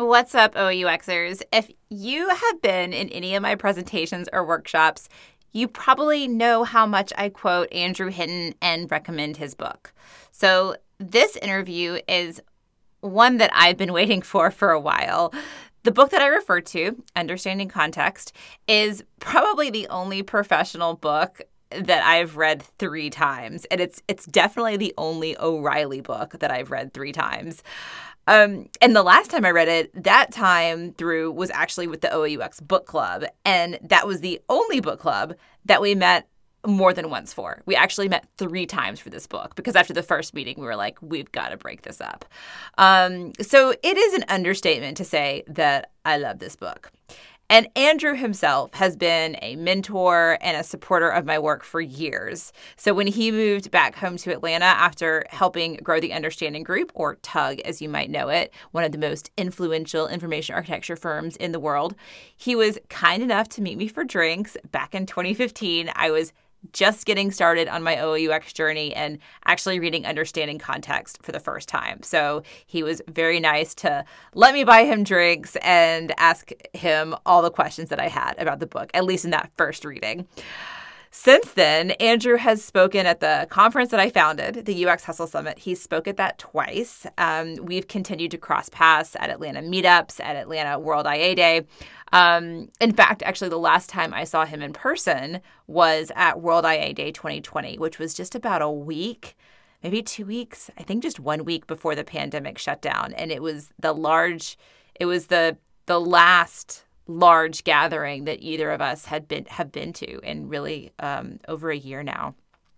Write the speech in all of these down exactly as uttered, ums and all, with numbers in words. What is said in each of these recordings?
What's up, O U Xers? If you have been in any of my presentations or workshops, you probably know how much I quote Andrew Hinton and recommend his book. So this interview is one that I've been waiting for for a while. The book that I refer to, Understanding Context, is probably the only professional book that I've read three times. And it's it's definitely the only O'Reilly book that I've read three times. Um, and the last time I read it, that time through was actually with the O U X book club. And that was the only book club that we met more than once for. We actually met three times for this book because after the first meeting, we were like, we've got to break this up. Um, so it is an understatement to say that I love this book. And Andrew himself has been a mentor and a supporter of my work for years. So when he moved back home to Atlanta after helping grow the Understanding Group, or TUG as you might know it, one of the most influential information architecture firms in the world, he was kind enough to meet me for drinks back in twenty fifteen. I was just getting started on my O U X journey and actually reading Understanding Context for the first time. So he was very nice to let me buy him drinks and ask him all the questions that I had about the book, at least in that first reading. Since then, Andrew has spoken at the conference that I founded, the U X Hustle Summit. He's spoke at that twice. Um, we've continued to cross paths at Atlanta meetups, at Atlanta World I A Day. Um, in fact, actually, the last time I saw him in person was at World I A Day twenty twenty, which was just about a week, maybe two weeks, I think just one week before the pandemic shut down. And it was the large, it was the the last large gathering that either of us had been have been to in really um, over a year now.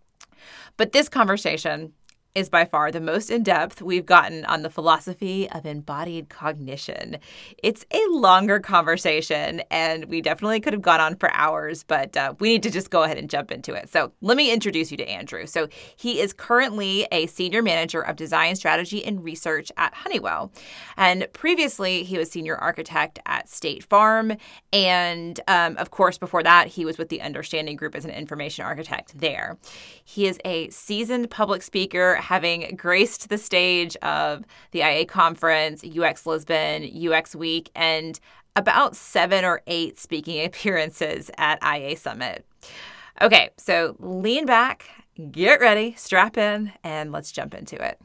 But this conversation is by far the most in-depth we've gotten on the philosophy of embodied cognition. It's a longer conversation, and we definitely could have gone on for hours, but uh, we need to just go ahead and jump into it. So let me introduce you to Andrew. So he is currently a senior manager of design strategy and research at Honeywell. And previously, he was senior architect at State Farm. And um, of course, before that, he was with the Understanding Group as an information architect there. He is a seasoned public speaker, having graced the stage of the I A conference, U X Lisbon, U X Week, and about seven or eight speaking appearances at I A Summit. Okay, so lean back, get ready, strap in, and let's jump into it.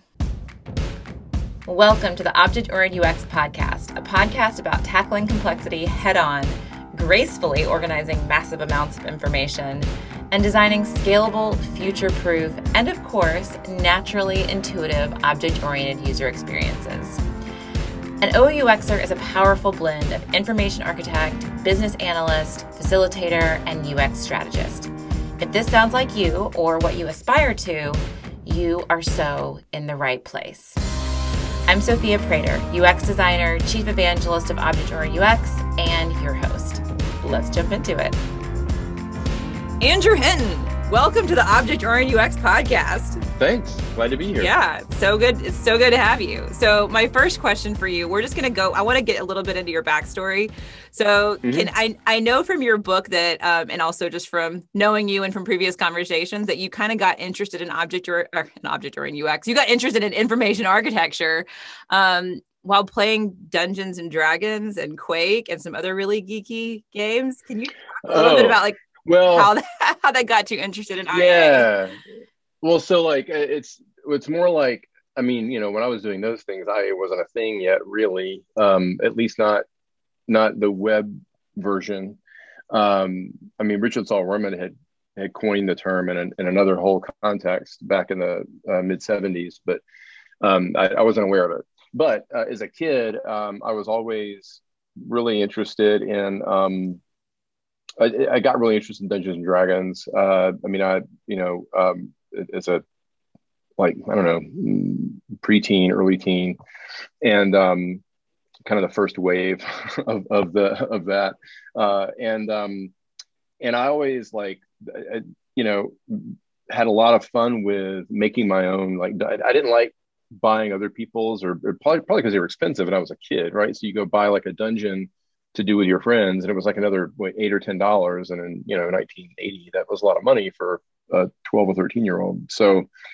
Welcome to the Object-Oriented U X podcast, a podcast about tackling complexity head-on, gracefully organizing massive amounts of information, and designing scalable, future-proof, and of course, naturally intuitive object-oriented user experiences. An O U Xer is a powerful blend of information architect, business analyst, facilitator, and U X strategist. If this sounds like you or what you aspire to, you are so in the right place. I'm Sophia Prater, U X designer, chief evangelist of Object-Oriented U X, and your host. Let's jump into it. Andrew Hinton, welcome to the Object-Oriented U X podcast. Thanks. Glad to be here. Yeah, it's so good. It's so good to have you. So my first question for you, we're just going to go, I want to get a little bit into your backstory. So mm-hmm. can I, I know from your book that, um, and also just from knowing you and from previous conversations that you kind of got interested in object or, or an object-oriented U X. You got interested in information architecture um, while playing Dungeons and Dragons and Quake and some other really geeky games. Can you talk a little oh. bit about like, Well, how that, how that got you interested in I A? Yeah. Well, so like it's it's more like, I mean, you know, when I was doing those things, I A wasn't a thing yet, really. Um, at least not not the web version. Um, I mean, Richard Saul Ruhrmann had had coined the term in, an, in another whole context back in the uh, mid seventies, but um, I, I wasn't aware of it. But uh, as a kid, um, I was always really interested in. Um, I, I got really interested in Dungeons and Dragons. Uh, I mean, I, you know, um, as a, like, I don't know, preteen, early teen, and um, kind of the first wave of, of the, of that. Uh, and, um, and I always like, I, you know, had a lot of fun with making my own, like, I, I didn't like buying other people's or, or probably, probably because they were expensive and I was a kid, right? So you go buy like a dungeon to do with your friends, and it was like another what, eight or ten dollars, and in you know nineteen eighty that was a lot of money for a twelve or thirteen year old. So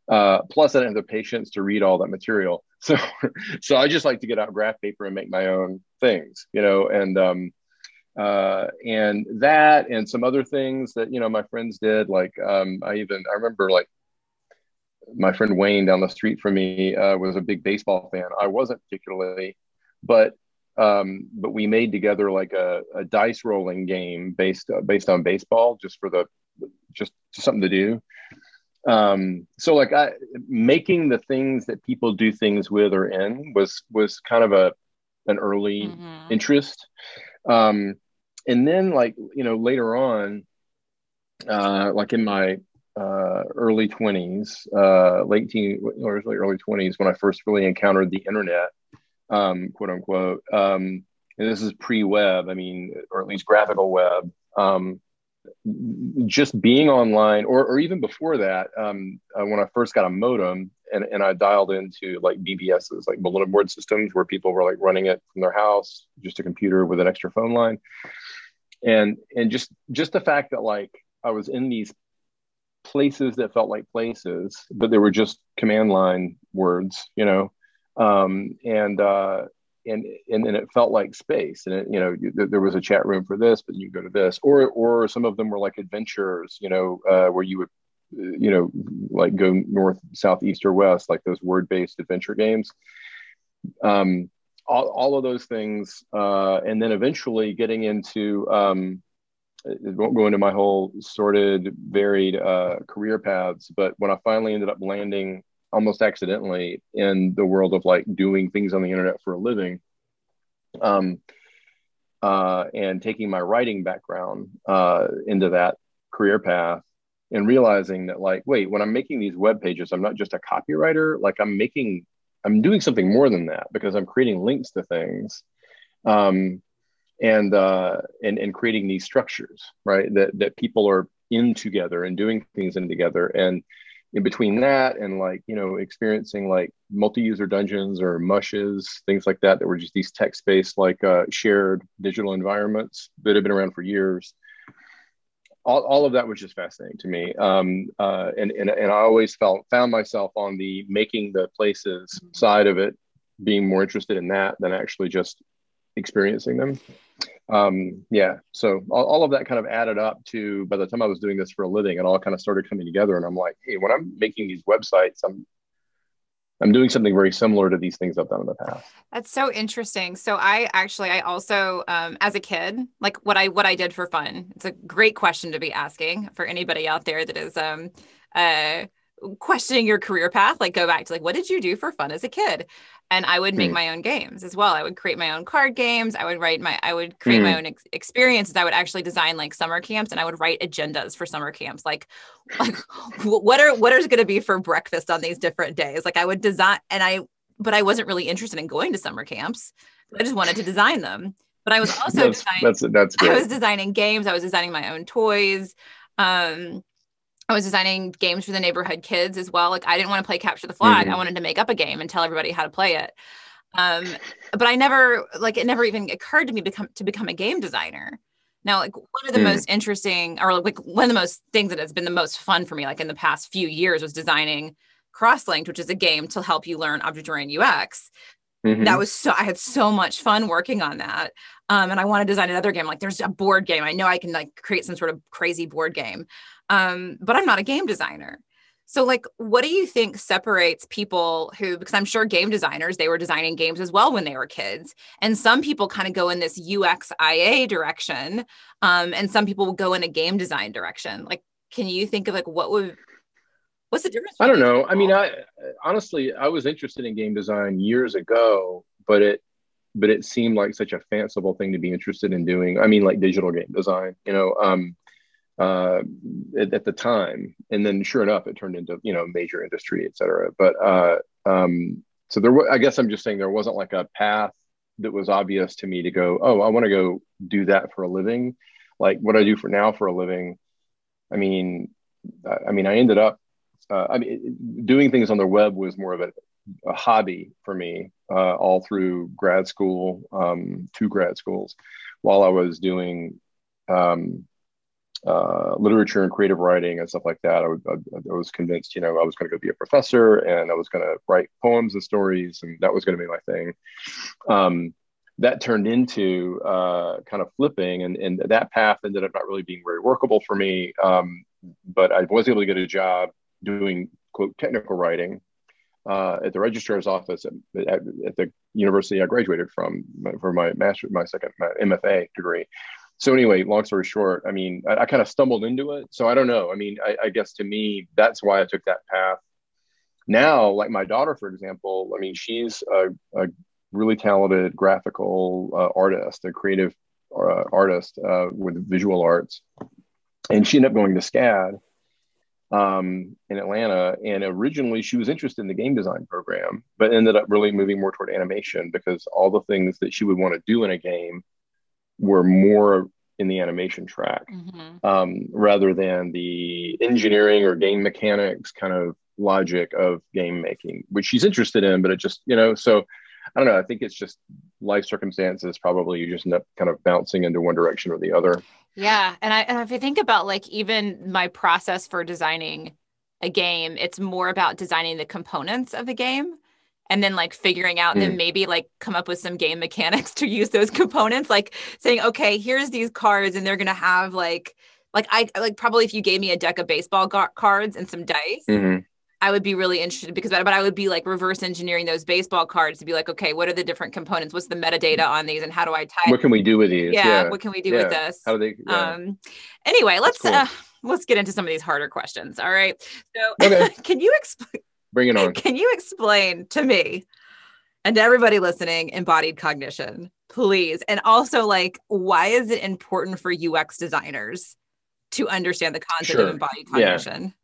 Uh, plus, I didn't have the patience to read all that material. So, so I just like to get out graph paper and make my own things, you know, and um, uh, and that and some other things that you know my friends did. Like um, I even I remember like my friend Wayne down the street from me uh, was a big baseball fan. I wasn't particularly, but um, but we made together like a, a dice rolling game based uh, based on baseball, just for the just, just something to do. Um, so like I making the things that people do things with or in was was kind of a an early Mm-hmm. interest. Um, and then like you know later on, uh, like in my uh, early twenties, uh, late teen or early twenties, when I first really encountered the internet, um, quote unquote. Um, and this is pre-web, I mean, or at least graphical web. Um, just being online, or, or even before that, um, uh, when I first got a modem and, and I dialed into like B B Ss, like bulletin board systems, where people were like running it from their house, just a computer with an extra phone line, and and just just the fact that like I was in these places that felt like places, but they were just command line words, you know, um, and uh, and and and it felt like space. And it, you know, you, there was a chat room for this, but you go to this, or or some of them were like adventures, you know, uh, where you would, you know, like go north, south, east, or west, like those word based adventure games. Um, all, all of those things, uh, and then eventually getting into um, it won't go into my whole sorted, varied uh, career paths, but when I finally ended up landing almost accidentally in the world of like doing things on the internet for a living, um, uh, and taking my writing background uh, into that career path, and realizing that like, wait, when I'm making these web pages, I'm not just a copywriter. Like I'm making, I'm doing something more than that, because I'm creating links to things. Um, and uh, and and creating these structures, right? That that people are in together and doing things in together, and in between that and like you know experiencing like multi-user dungeons or mushes, things like that, that were just these text-based like uh, shared digital environments that have been around for years. All, all of that was just fascinating to me, um, uh, and, and and I always felt found myself on the making the places side of it, being more interested in that than actually just experiencing them. Um, yeah, so all, all of that kind of added up to, by the time I was doing this for a living, it all kind of started coming together. And I'm like, hey, when I'm making these websites, I'm I'm doing something very similar to these things I've done in the past. That's so interesting. So I actually I also um as a kid, like what I what I did for fun. It's a great question to be asking for anybody out there that is um uh questioning your career path. Like go back to like what did you do for fun as a kid? And I would make Hmm. my own games as well. I would create my own card games. I would write my I would create my Hmm. own ex- experiences. I would actually design like summer camps and I would write agendas for summer camps. Like like what are what is going to be for breakfast on these different days? Like I would design and I but I wasn't really interested in going to summer camps. I just wanted to design them. But I was also That's design that's that's I great. was designing games. I was designing my own toys. Um, I was designing games for the neighborhood kids as well. Like I didn't want to play capture the flag. I Hmm. wanted to make up a game and tell everybody how to play it. Um, but I never like it never even occurred to me become to become a game designer. Now, like one of the Hmm. most interesting, or like one of the most things that has been the most fun for me, like in the past few years, was designing Crosslinked, which is a game to help you learn object-oriented U X. That Hmm. was so I had so much fun working on that. Um, and I want to design another game. Like there's a board game. I know I can like create some sort of crazy board game. Um, but I'm not a game designer. So like what do you think separates people who, because I'm sure game designers, they were designing games as well when they were kids. And some people kind of go in this U X I A direction. Um, and some people will go in a game design direction. Like, can you think of like what would what's the difference I between don't these know. I mean, people? I honestly I was interested in game design years ago, but it but it seemed like such a fanciful thing to be interested in doing. I mean, like digital game design, you know. Um, uh, at, at the time. And then sure enough, it turned into, you know, major industry, et cetera. But uh, um, so there, w- I guess I'm just saying there wasn't like a path that was obvious to me to go, oh, I want to go do that for a living. Like what I do for now for a living. I mean, I, I mean, I ended up, uh, I mean, doing things on the web was more of a, a hobby for me uh, all through grad school, um, two grad schools, while I was doing um, uh, literature and creative writing and stuff like that. I, would, I, I was convinced, you know, I was going to go be a professor and I was going to write poems and stories, and that was going to be my thing. Um, that turned into uh, kind of flipping, and, and that path ended up not really being very workable for me. Um, but I was able to get a job doing, quote, technical writing uh, at the registrar's office at, at, at the university I graduated from for my master, my second my M F A degree. So anyway, long story short, I mean, I, I kind of stumbled into it. So I don't know. I mean, I, I guess to me, that's why I took that path. Now, like my daughter, for example, I mean, she's a, a really talented graphical uh, artist, a creative uh, artist uh, with visual arts. And she ended up going to SCAD um, in Atlanta. And originally she was interested in the game design program, but ended up really moving more toward animation because all the things that she would want to do in a game were more in the animation track mm-hmm. um, rather than the engineering or game mechanics kind of logic of game making, which she's interested in, but it just, you know, so I don't know. I think it's just life circumstances. Probably you just end up kind of bouncing into one direction or the other. Yeah. And I, and if you think about like even my process for designing a game, it's more about designing the components of the game and then like figuring out, mm. then maybe like come up with some game mechanics to use those components, like saying, okay, here's these cards and they're going to have like, like I like probably if you gave me a deck of baseball gar- cards and some dice, mm-hmm. I would be really interested because, but I would be like reverse engineering those baseball cards to be like, okay, what are the different components? What's the metadata on these and how do I tie? What can we do with these? Yeah. yeah. What can we do yeah. with this? How do they? Yeah. Um, anyway, let's, cool. uh, let's get into some of these harder questions. All right. So okay. can you explain? Bring it on. Can you explain to me and to everybody listening embodied cognition, please? And also like, why is it important for U X designers to understand the concept sure. of embodied cognition? Yeah.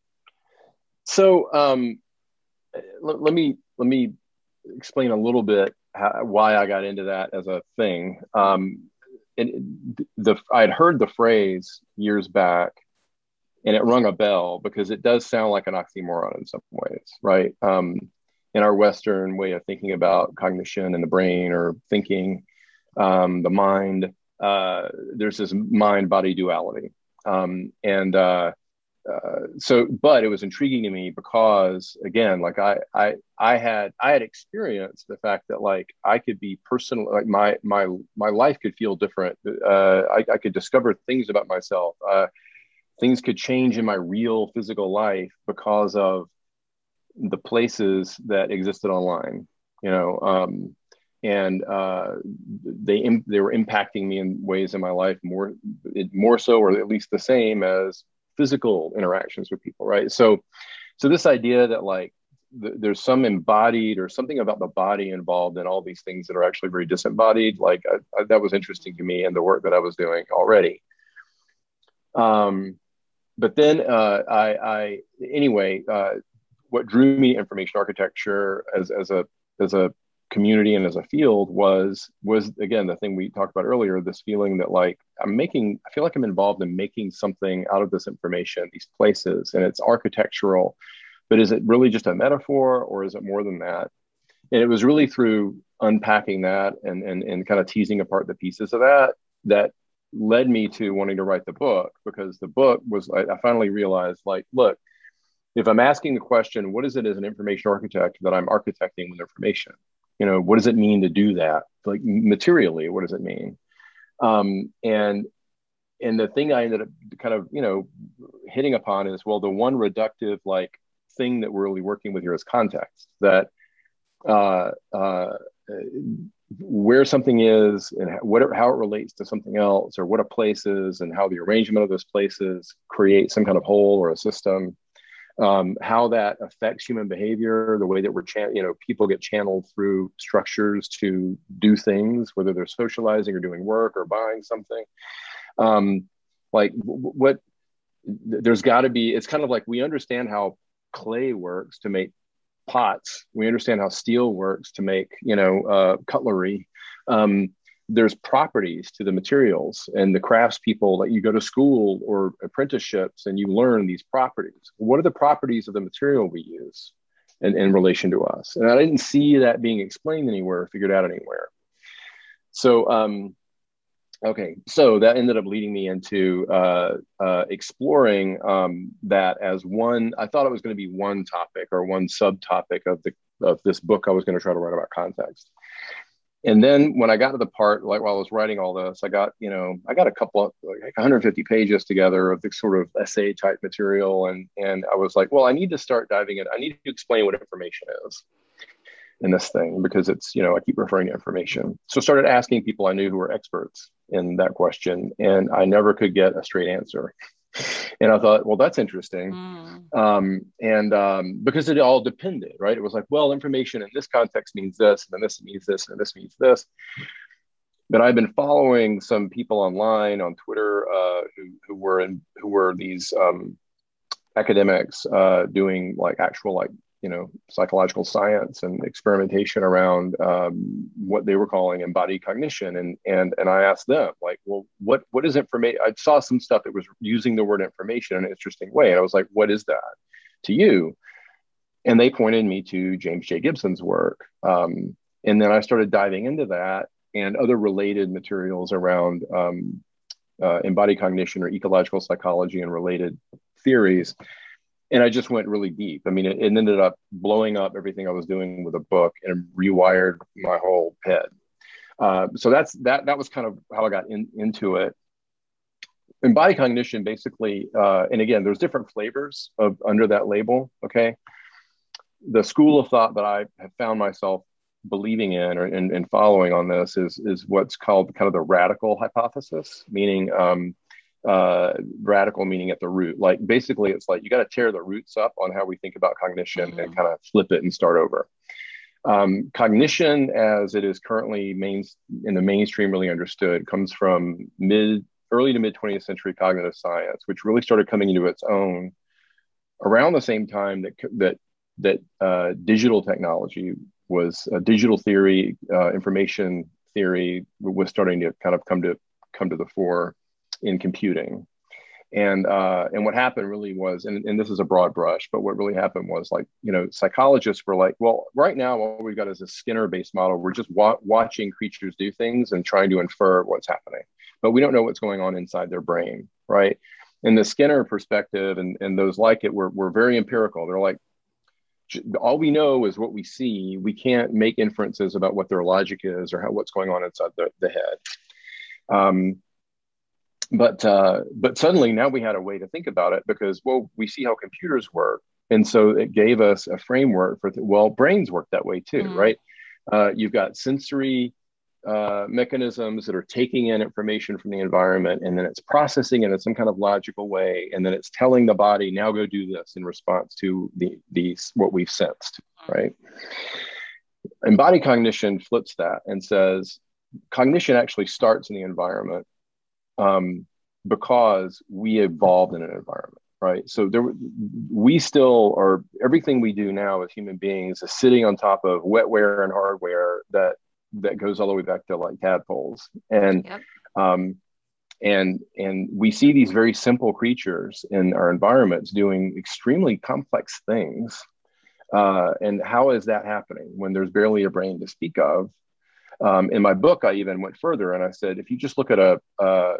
So um, l- let me let me explain a little bit how, why I got into that as a thing. Um, and the I had heard the phrase years back, and it rung a bell because it does sound like an oxymoron in some ways, right? Um, in our Western way of thinking about cognition and the brain or thinking, um, the mind, uh, there's this mind-body duality, um, and uh, Uh, so, but it was intriguing to me because, again, like I, I, I had, I had experienced the fact that like I could be personal, like my, my, my life could feel different. Uh, I, I could discover things about myself. Uh, things could change in my real physical life because of the places that existed online, you know, um, and uh, they they were impacting me in ways in my life more, more so, or at least the same as physical interactions with people, right? So, so this idea that like th- there's some embodied or something about the body involved in all these things that are actually very disembodied, like I, I, that was interesting to me and the work that I was doing already. Um, but then uh, I, I, anyway, uh, what drew me to information architecture as as a as a community and as a field was was again the thing we talked about earlier, this feeling that like I'm making I feel like I'm involved in making something out of this information, these places, and it's architectural, but is it really just a metaphor or is it more than that? And it was really through unpacking that and and, and kind of teasing apart the pieces of that that led me to wanting to write the book, because the book was I, I finally realized like, look, if I'm asking the question, what is it as an information architect that I'm architecting with information? You know, what does it mean to do that? Like materially, what does it mean? Um, and and the thing I ended up kind of, you know, hitting upon is, well, the one reductive like thing that we're really working with here is context. That uh, uh, where something is and what how it relates to something else, or what a place is, and how the arrangement of those places create some kind of whole or a system. Um, how that affects human behavior, the way that we're, chan- you know, people get channeled through structures to do things, whether they're socializing or doing work or buying something. Um, like w- what, there's got to be, it's kind of like we understand how clay works to make pots. We understand how steel works to make, you know, uh, cutlery. Um, there's properties to the materials, and the craftspeople that you go to school or apprenticeships and you learn these properties. What are the properties of the material we use in, in relation to us? And I didn't see that being explained anywhere, figured out anywhere. So, um, Okay, so that ended up leading me into uh, uh, exploring um, that as one. I thought it was going to be one topic or one subtopic of the of this book I was going to try to write about context. And then when I got to the part, like while I was writing all this, I got, you know, I got a couple of like one hundred fifty pages together of the sort of essay type material. And, and I was like, well, I need to start diving in. I need to explain what information is in this thing because it's, you know, I keep referring to information. So I started asking people I knew who were experts in that question, and I never could get a straight answer. And I thought, well, that's interesting. Mm. Um, and um, because it all depended, right? It was like, well, information in this context means this, and then this means this, and this means this. But I've been following some people online on Twitter uh, who, who were in, who were these um, academics uh, doing like actual like you know psychological science and experimentation around um, what they were calling embodied cognition, and and and I asked them like, well, what what is information? I saw some stuff that was using the word information in an interesting way, and I was like, what is that to you? And they pointed me to James J. Gibson's work, um, and then I started diving into that and other related materials around um, uh, embodied cognition or ecological psychology and related theories. And I just went really deep. I mean, it, it ended up blowing up everything I was doing with a book and rewired my whole head. Uh, so that's that. That was kind of how I got in, into it. Embodied cognition, basically, uh, and again, there's different flavors of under that label. Okay, the school of thought that I have found myself believing in or and, and following on this is is what's called kind of the radical hypothesis, meaning. Um, uh radical meaning at the root, like basically it's like you got to tear the roots up on how we think about cognition mm-hmm. and kind of flip it and start over. Um, cognition as it is currently main in the mainstream really understood comes from mid early to mid twentieth century cognitive science, which really started coming into its own around the same time that that that uh, digital technology was uh, digital theory, uh, information theory was starting to kind of come to come to the fore in computing. And uh, and what happened really was, and, and this is a broad brush, but what really happened was like, you know, psychologists were like, well, right now, what we've got is a Skinner-based model. We're just wa- watching creatures do things and trying to infer what's happening, but we don't know what's going on inside their brain, right? And the Skinner perspective and, and those like it were, were very empirical. They're like, all we know is what we see. We can't make inferences about what their logic is or how what's going on inside the, the head. Um, But uh, but suddenly now we had a way to think about it because, well, we see how computers work. And so it gave us a framework for, th- well, brains work that way too, mm. right? Uh, you've got sensory uh, mechanisms that are taking in information from the environment, and then it's processing it in some kind of logical way. And then it's telling the body, now go do this in response to the, the what we've sensed, right? Embodied cognition flips that and says, cognition actually starts in the environment. Um, because we evolved in an environment, right? So there, we still are, everything we do now as human beings is sitting on top of wetware and hardware that that goes all the way back to like tadpoles. And yep. um, and and we see these very simple creatures in our environments doing extremely complex things. Uh, and how is that happening when there's barely a brain to speak of? Um, in my book, I even went further and I said, if you just look at a, a,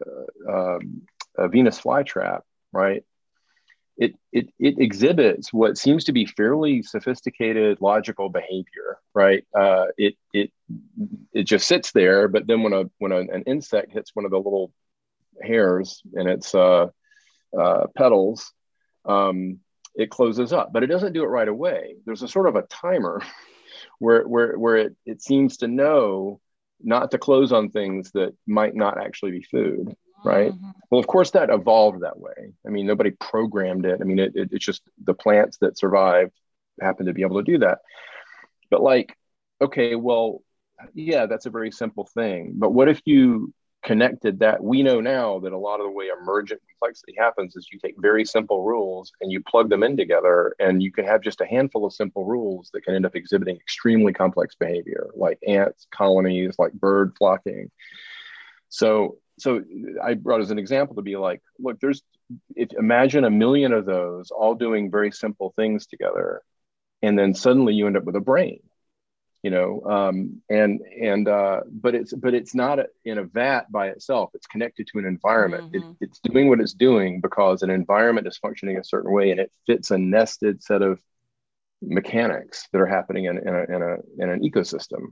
a, a Venus flytrap, right, it, it it exhibits what seems to be fairly sophisticated logical behavior, right? Uh, it it it just sits there, but then when a when a, an insect hits one of the little hairs in its uh, uh, petals, um, it closes up, but it doesn't do it right away. There's a sort of a timer. Where where where it, it seems to know not to close on things that might not actually be food, right? Mm-hmm. Well, of course, that evolved that way. I mean, nobody programmed it. I mean, it, it, it's just the plants that survived happen to be able to do that. But like, okay, well, yeah, that's a very simple thing. But what if you connected that? We know now that a lot of the way emergent complexity happens is you take very simple rules and you plug them in together, and you can have just a handful of simple rules that can end up exhibiting extremely complex behavior, like ants, colonies, like bird flocking. So, so I brought as an example to be like, look, there's, if imagine a million of those all doing very simple things together, and then suddenly you end up with a brain. you know, um, and and uh, but it's but it's not a, in a vat by itself. It's connected to an environment. It, Mm-hmm. it's doing what it's doing because an environment is functioning a certain way, and it fits a nested set of mechanics that are happening in, in, a, in, a, in an ecosystem.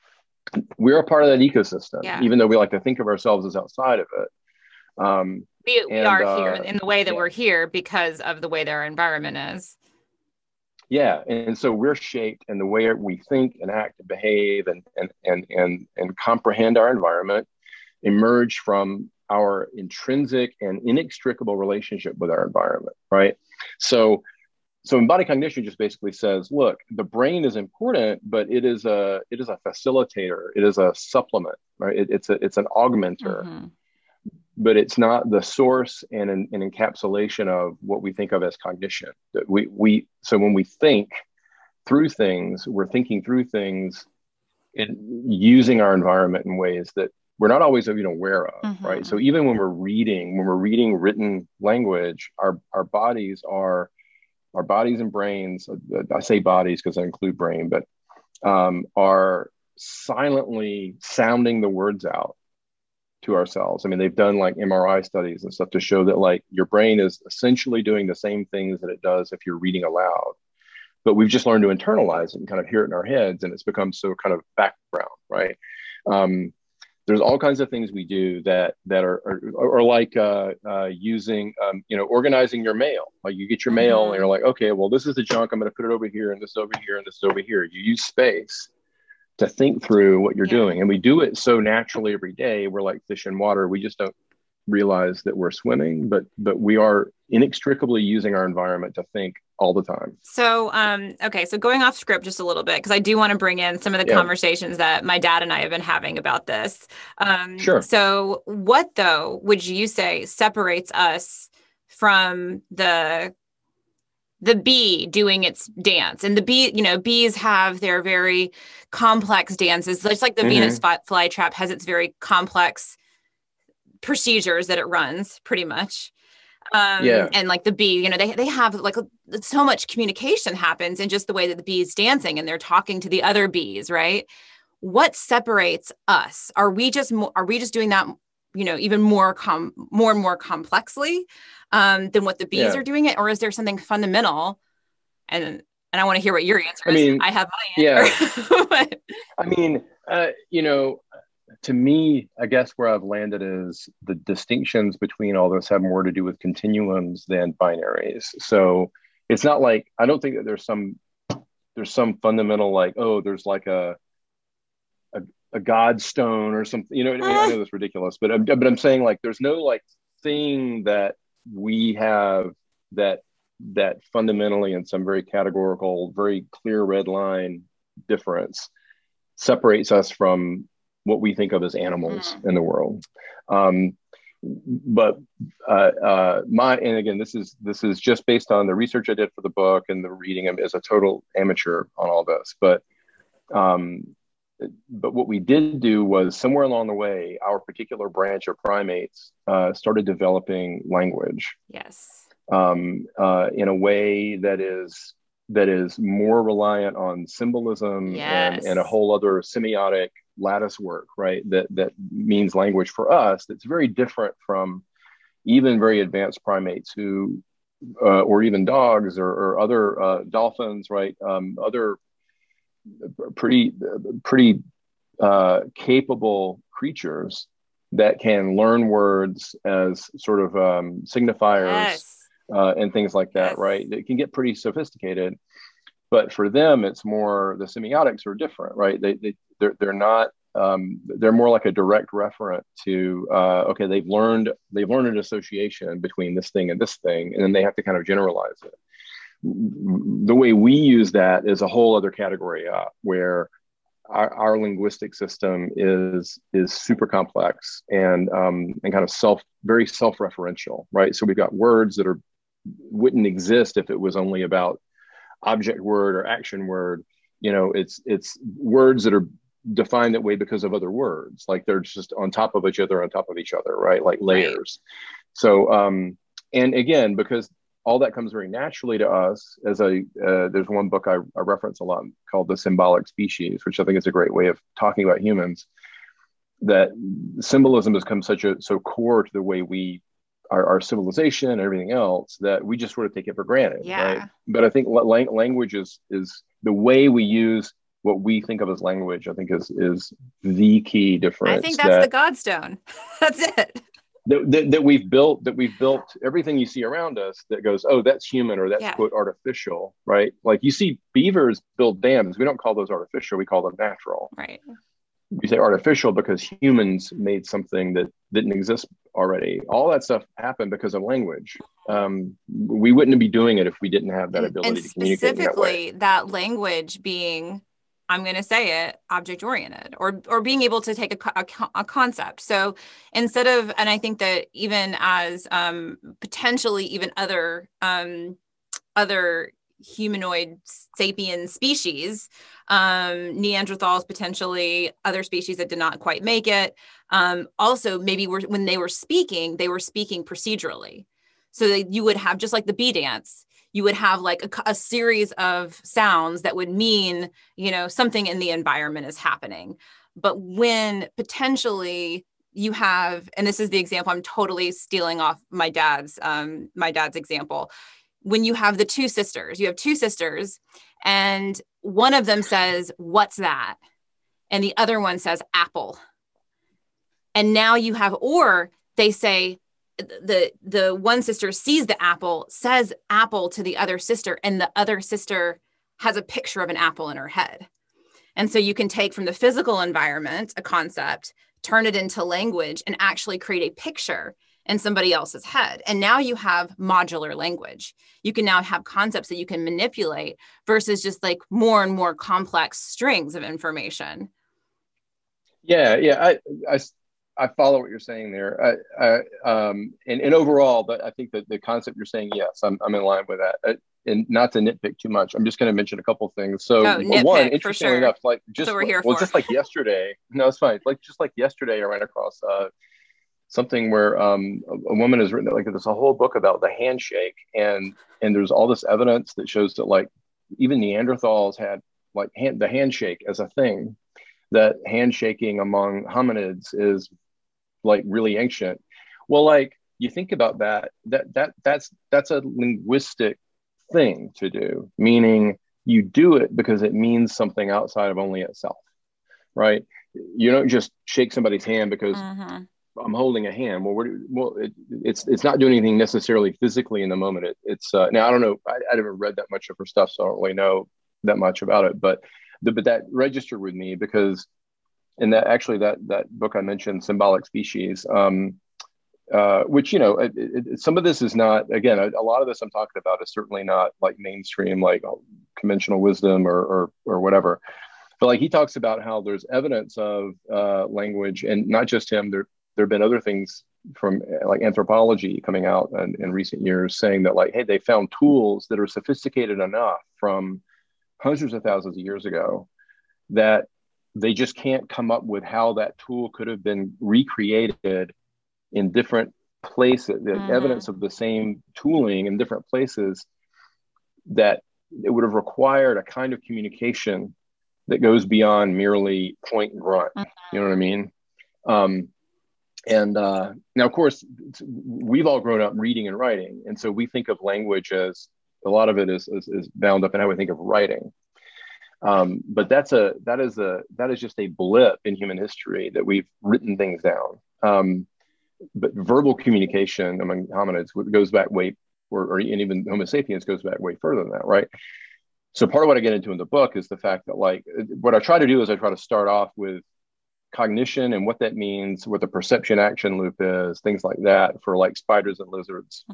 We're a part of that ecosystem, Yeah. even though we like to think of ourselves as outside of it. Um, We, we and, are uh, here in the way that yeah. we're here because of the way that our environment is. Yeah, and so we're shaped in the way we think and act and behave and and and and, and comprehend our environment, emerge from our intrinsic and inextricable relationship with our environment, right? So so embodied cognition just basically says, look, the brain is important, but it is a it is a facilitator, it is a supplement, right? It, it's a it's an augmenter. Mm-hmm. But it's not the source and an, an encapsulation of what we think of as cognition. That we we so when we think through things, we're thinking through things in using our environment in ways that we're not always even aware of, Mm-hmm. right? So even when we're reading, when we're reading written language, our our bodies are our bodies and brains. I say bodies because I include brain, but um, are silently sounding the words out to ourselves. I mean, they've done like M R I studies and stuff to show that like your brain is essentially doing the same things that it does if you're reading aloud, but we've just learned to internalize it and kind of hear it in our heads, and it's become so kind of background, right? Um, there's all kinds of things we do that that are are, are like uh, uh, using, um, you know, organizing your mail. Like you get your mail Mm-hmm. and you're like, okay, well, this is the junk. I'm going to put it over here, and this is over here, and this is over here. You use space to think through what you're Yeah. doing. And we do it so naturally every day. We're like fish in water. We just don't realize that we're swimming, but but we are inextricably using our environment to think all the time. So, um, okay, so going off script just a little bit, because I do want to bring in some of the Yeah. conversations that my dad and I have been having about this. Um, Sure. So what, though, would you say separates us from the the bee doing its dance? And the bee, you know, bees have their very complex dances, just like the Mhm. Venus fly, flytrap has its very complex procedures that it runs, pretty much. Um, Yeah. and like the bee, you know, they, they have like so much communication happens in just the way that the bee is dancing and they're talking to the other bees, right? What separates us? Are we just, mo- are we just doing that, you know, even more com more and more complexly um, than what the bees Yeah. are doing it? Or is there something fundamental? And, and I want to hear what your answer I is. mean, I have my yeah. answer. But- I mean, uh, you know, to me, I guess where I've landed is the distinctions between all this have more to do with continuums than binaries. So it's not like, I don't think that there's some there's some fundamental like, oh, there's like a a, a God stone or something. You know, I, mean, I know that's ridiculous, but I'm, but I'm saying like there's no like thing that we have that that fundamentally in some very categorical, very clear red line difference separates us from what we think of as animals Mm. in the world. Um, but uh, uh, my, and again, this is this is just based on the research I did for the book and the reading. I'm as a total amateur on all this, but um, but what we did do was somewhere along the way, our particular branch of primates uh, started developing language. Yes. Um, uh, in a way that is that is more reliant on symbolism Yes. and, and a whole other semiotic lattice work, right? That that means language for us. That's very different from even very advanced primates who, uh, or even dogs or, or other uh, dolphins, right? Um, other pretty pretty uh, capable creatures that can learn words as sort of um, signifiers. Yes. Uh, and things like that, Yes. right? It can get pretty sophisticated, but for them, it's more the semiotics are different, right? They they they're they're not um, they're more like a direct referent to uh, okay, they've learned they've learned an association between this thing and this thing, and then they have to kind of generalize it. The way we use that is a whole other category up, where our, our linguistic system is is super complex and um, and kind of self very self-referential, right? So we've got words that are wouldn't exist if it was only about object word or action word. You know, it's it's words that are defined that way because of other words, like they're just on top of each other, on top of each other, right? Like layers. Right. So, um, and again, because all that comes very naturally to us. As a uh, there's one book I, I reference a lot called The Symbolic Species, which I think is a great way of talking about humans. That symbolism has become such a so core to the way we our, our civilization and everything else that we just sort of take it for granted, Yeah. right? But I think lang- language is is the way we use what we think of as language. I think is is the key difference. I think that's that, the Godstone. That's it. That, that, that we've built that we've built everything you see around us that goes, oh, that's human, or that's Yeah. quote artificial, right? Like you see beavers build dams. We don't call those artificial. We call them natural. Right. We say artificial because humans made something that didn't exist already. All that stuff happened because of language. Um, we wouldn't be doing it if we didn't have that And, ability and to communicate in that way. specifically that language being, I'm going to say it, object oriented, or or being able to take a, co- a, co- a concept. So instead of, and I think that even as um, potentially even other um, other humanoid sapien species, um, Neanderthals, potentially other species that did not quite make it. Um, also, maybe were, when they were speaking, they were speaking procedurally. So that you would have, just like the bee dance, you would have like a, a series of sounds that would mean, you know, something in the environment is happening. But when potentially you have, and this is the example, I'm totally stealing off my dad's, um, my dad's example. When you have the two sisters, you have two sisters and one of them says, "What's that?" And the other one says, "Apple." And now you have, or they say, the the one sister sees the apple, says apple to the other sister, and the other sister has a picture of an apple in her head. And so you can take from the physical environment a concept, turn it into language, and actually create a picture in somebody else's head. And now you have modular language. You can now have concepts that you can manipulate versus just like more and more complex strings of information. Yeah, yeah, I, I, I follow what you're saying there. I, I, um, and, and overall, but I think that the concept you're saying, yes, I'm, I'm in line with that. I, and not to nitpick too much, I'm just going to mention a couple things. So oh, nitpick, one, interestingly sure. enough, like just That's what we're here well, for. just like yesterday. No, it's fine. Like just like yesterday, I ran across uh, something where um, a, a woman has written like there's a whole book about the handshake, and and there's all this evidence that shows that like even Neanderthals had like hand, the handshake as a thing. That handshaking among hominids is like really ancient. Well, like you think about that, that that that's that's a linguistic thing to do, meaning you do it because it means something outside of only itself, right? You don't just shake somebody's hand because mm-hmm. I'm holding a hand. Well, we're, well, it, it's it's not doing anything necessarily physically in the moment. It, it's uh, now I don't know. I, I haven't read that much of her stuff, so I don't really know that much about it. But the, but that registered with me because, and that actually that that book I mentioned, Symbolic Species, um, uh, which you know, it, it, some of this is not. Again, a, a lot of this I'm talking about is certainly not like mainstream, like conventional wisdom or or, or whatever. But like he talks about how there's evidence of uh, language, and not just him. There there have been other things from like anthropology coming out in, in recent years saying that like, hey, they found tools that are sophisticated enough from hundreds of thousands of years ago that they just can't come up with how that tool could have been recreated in different places, the mm-hmm. evidence of the same tooling in different places, that it would have required a kind of communication that goes beyond merely point and grunt. Mm-hmm. You know what I mean? Um, and uh, now, of course, we've all grown up reading and writing. And so we think of language as a lot of it is, is, is bound up in how we think of writing. Um, but that's a that is a that is just a blip in human history that we've written things down. Um, but verbal communication among hominids goes back way, or, or and even Homo sapiens goes back way further than that, right? So part of what I get into in the book is the fact that like what I try to do is I try to start off with cognition and what that means, what the perception action loop is, things like that for like spiders and lizards,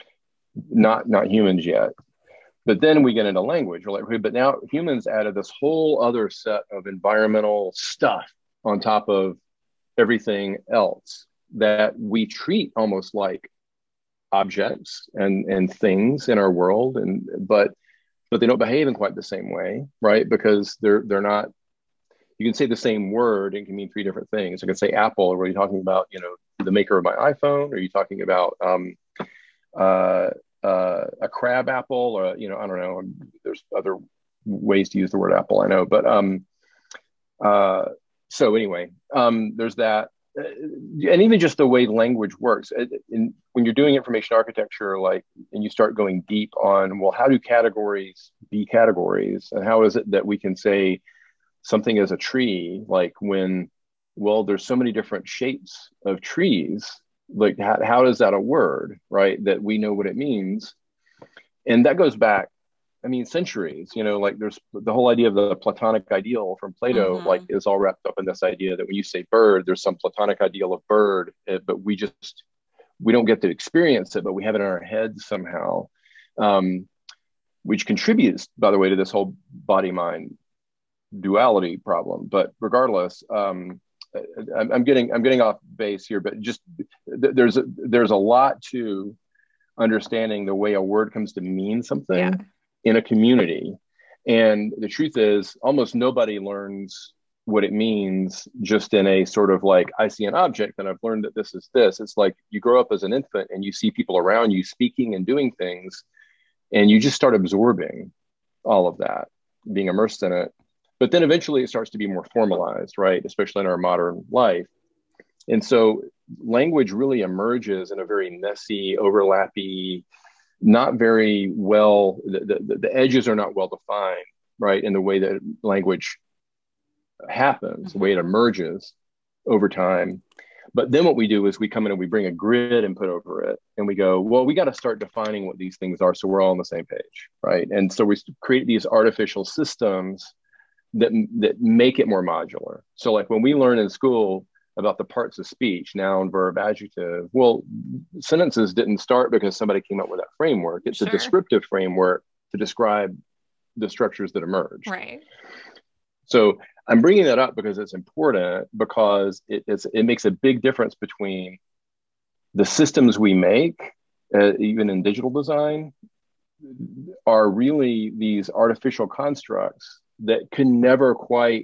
not not humans yet. But then we get into language. We're like, but now humans added this whole other set of environmental stuff on top of everything else that we treat almost like objects and, and things in our world. And but but they don't behave in quite the same way, right? Because they're they're not. You can say the same word and it can mean three different things. I can say Apple, or are you talking about, you know, the maker of my iPhone? Or are you talking about um, uh, uh, a crab apple, or, you know, I don't know. There's other ways to use the word apple, I know, but um, uh, so anyway, um, there's that. Uh, and even just the way language works. In, when you're doing information architecture, like, and you start going deep on, well, how do categories be categories, and how is it that we can say something is a tree, like when, well, there's so many different shapes of trees, like how, how is that a word, right, that we know what it means? And that goes back, I mean, centuries, you know, like there's the whole idea of the Platonic ideal from Plato, Mm-hmm. like is all wrapped up in this idea that when you say bird, there's some Platonic ideal of bird, but we just, we don't get to experience it, but we have it in our heads somehow, um, which contributes, by the way, to this whole body-mind duality problem. But regardless, um, I'm, I'm getting I'm getting off base here, but just th- there's a, there's a lot to understanding the way a word comes to mean something Yeah. in a community. And the truth is, almost nobody learns what it means just in a sort of like, I see an object and I've learned that this is this. It's like you grow up as an infant and you see people around you speaking and doing things, and you just start absorbing all of that, being immersed in it. But then eventually it starts to be more formalized, right? Especially in our modern life. And so language really emerges in a very messy, overlappy, not very well, the, the, the edges are not well defined, right? In the way that language happens, Mm-hmm. the way it emerges over time. But then what we do is we come in and we bring a grid and put over it, and we go, well, we got to start defining what these things are so we're all on the same page, right? And so we create these artificial systems that that make it more modular. So like when we learn in school about the parts of speech, noun, verb, adjective, well, sentences didn't start because somebody came up with that framework. It's Sure. a descriptive framework to describe the structures that emerge. Right. So I'm bringing that up because it's important, because it, it's, it makes a big difference between the systems we make, uh, even in digital design, are really these artificial constructs that can never quite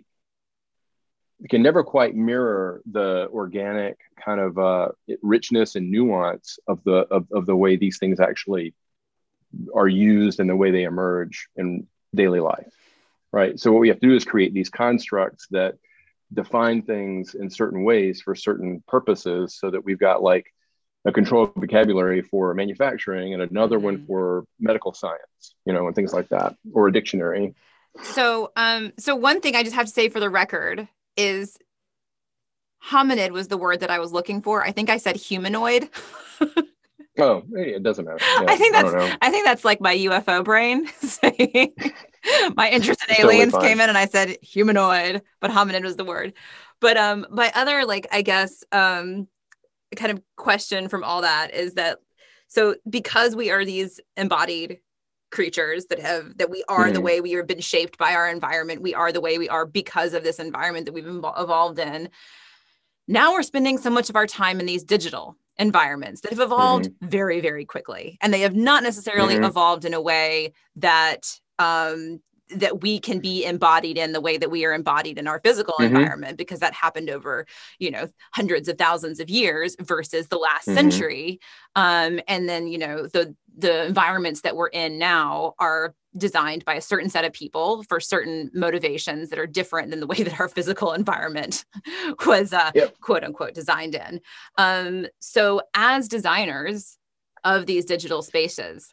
can never quite mirror the organic kind of uh, richness and nuance of the of, of the way these things actually are used and the way they emerge in daily life, right? So what we have to do is create these constructs that define things in certain ways for certain purposes, so that we've got like a controlled vocabulary for manufacturing and another mm-hmm. one for medical science, you know, and things like that, or a dictionary. So, um, so one thing I just have to say for the record is hominid was the word that I was looking for. I think I said humanoid. Oh, it doesn't matter. Yeah, I think that's, I, I think that's like my U F O brain saying my interest in aliens totally came in and I said humanoid, but hominid was the word. But, um, my other, like, I guess, um, kind of question from all that is that, so because we are these embodied creatures that have, that we are mm-hmm. the way we have been shaped by our environment, we are the way we are because of this environment that we've evolved in. Now we're spending so much of our time in these digital environments that have evolved mm-hmm. very, very quickly. And they have not necessarily mm-hmm. evolved in a way that, um, that we can be embodied in the way that we are embodied in our physical mm-hmm. environment, because that happened over, you know, hundreds of thousands of years versus the last mm-hmm. century. Um, and then, you know, the, the environments that we're in now are designed by a certain set of people for certain motivations that are different than the way that our physical environment was, uh, yep. quote unquote, designed in. Um, so as designers of these digital spaces,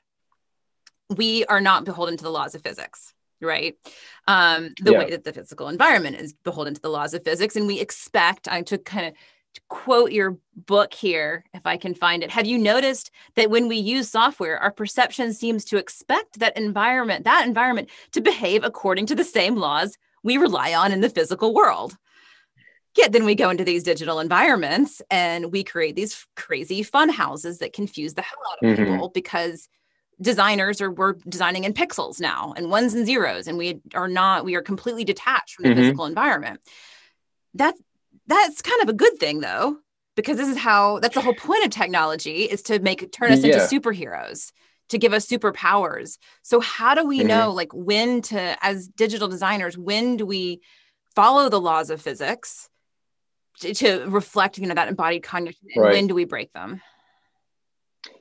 we are not beholden to the laws of physics. Right. Um, the yeah. way that the physical environment is beholden to the laws of physics. And we expect, I to kind of to quote your book here, if I can find it. Have you noticed that when we use software, our perception seems to expect that environment, that environment to behave according to the same laws we rely on in the physical world? Yet then we go into these digital environments and we create these crazy fun houses that confuse the hell out of mm-hmm. people, because designers are we're designing in pixels now and ones and zeros, and we are not we are completely detached from the mm-hmm. physical environment. That that's kind of a good thing, though, because this is how that's the whole point of technology, is to make turn us yeah. into superheroes, to give us superpowers. So how do we mm-hmm. know, like, when to, as digital designers, when do we follow the laws of physics to, to reflect, you know, that embodied cognition, and right. when do we break them?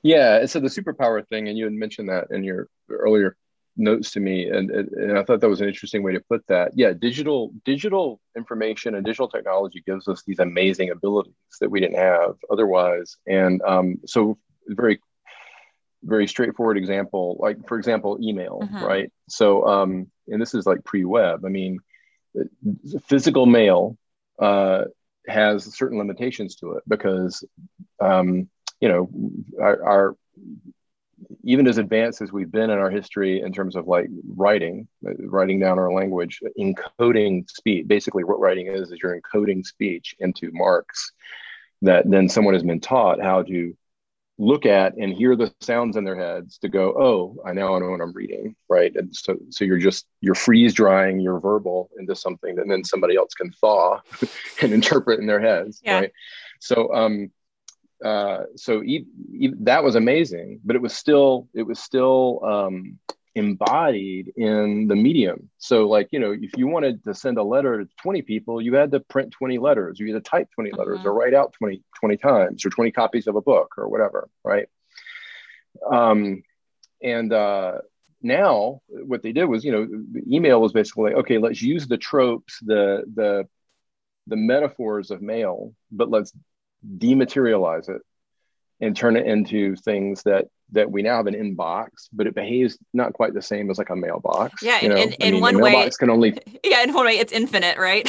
Yeah, so the superpower thing, and you had mentioned that in your earlier notes to me, and, and I thought that was an interesting way to put that. Yeah, digital digital information and digital technology gives us these amazing abilities that we didn't have otherwise. And um, so, very very straightforward example, like for example, email, Mm-hmm. right? So, um, and this is like pre-web. I mean, physical mail uh, has certain limitations to it because um, you know our, our even as advanced as we've been in our history in terms of like writing, writing down our language, encoding speech. Basically, what writing is is you're encoding speech into marks that then someone has been taught how to look at and hear the sounds in their heads to go, oh, I now know what I'm reading, right? And so, so you're just you're freeze drying your verbal into something that then somebody else can thaw and interpret in their heads, Yeah. right? So, um, uh, so e- e- that was amazing, but it was still it was still um, embodied in the medium. So, like you know, if you wanted to send a letter to twenty people, you had to print twenty letters, or you had to type twenty letters, Mm-hmm. or write out twenty, twenty times, or twenty copies of a book, or whatever, right? Um, and uh, now, what they did was, you know, the email was basically okay. Let's use the tropes, the the the metaphors of mail, but let's dematerialize it and turn it into things that that we now have an inbox, but it behaves not quite the same as like a mailbox. Yeah, You in, in, know, I in mean, a one way, mailbox can only yeah, in one way, it's infinite, right?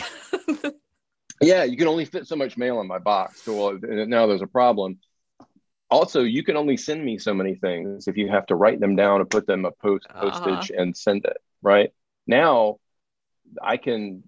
yeah, you can only fit so much mail in my box. So well, now there's a problem. Also, you can only send me so many things if you have to write them down and put them a post Uh-huh. postage and send it. Right now, I can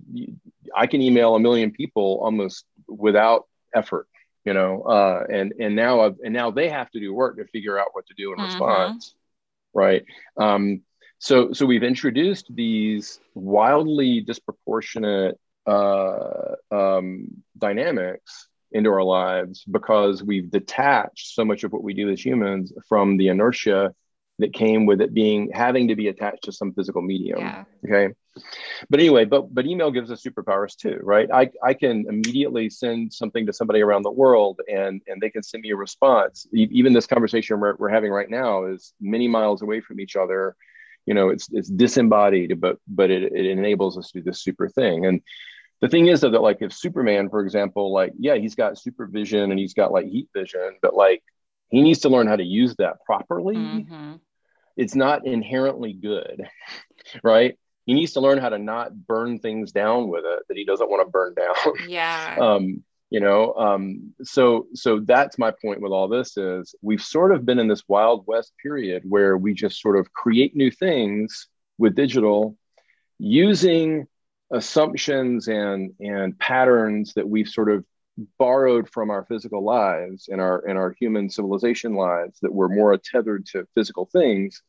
I can email a million people almost without effort, you know, uh, and and now I've, and now they have to do work to figure out what to do in Mm-hmm. response, right? Um, so so we've introduced these wildly disproportionate uh, um, dynamics into our lives because we've detached so much of what we do as humans from the inertia that came with it being having to be attached to some physical medium. Yeah. Okay, but anyway, but but email gives us superpowers too, right? I, I can immediately send something to somebody around the world and and they can send me a response. E- even this conversation we're, we're having right now is many miles away from each other. You know, it's it's disembodied, but but it, it enables us to do this super thing. And the thing is though, that like if Superman, for example, like yeah, he's got supervision and he's got like heat vision, but like he needs to learn how to use that properly. Mm-hmm. It's not inherently good, right? He needs to learn how to not burn things down with it that he doesn't want to burn down. Yeah. um, you know, um, so so that's my point with all this is we've sort of been in this Wild West period where we just sort of create new things with digital using assumptions and and patterns that we've sort of borrowed from our physical lives and our and our human civilization lives that were more tethered to physical things,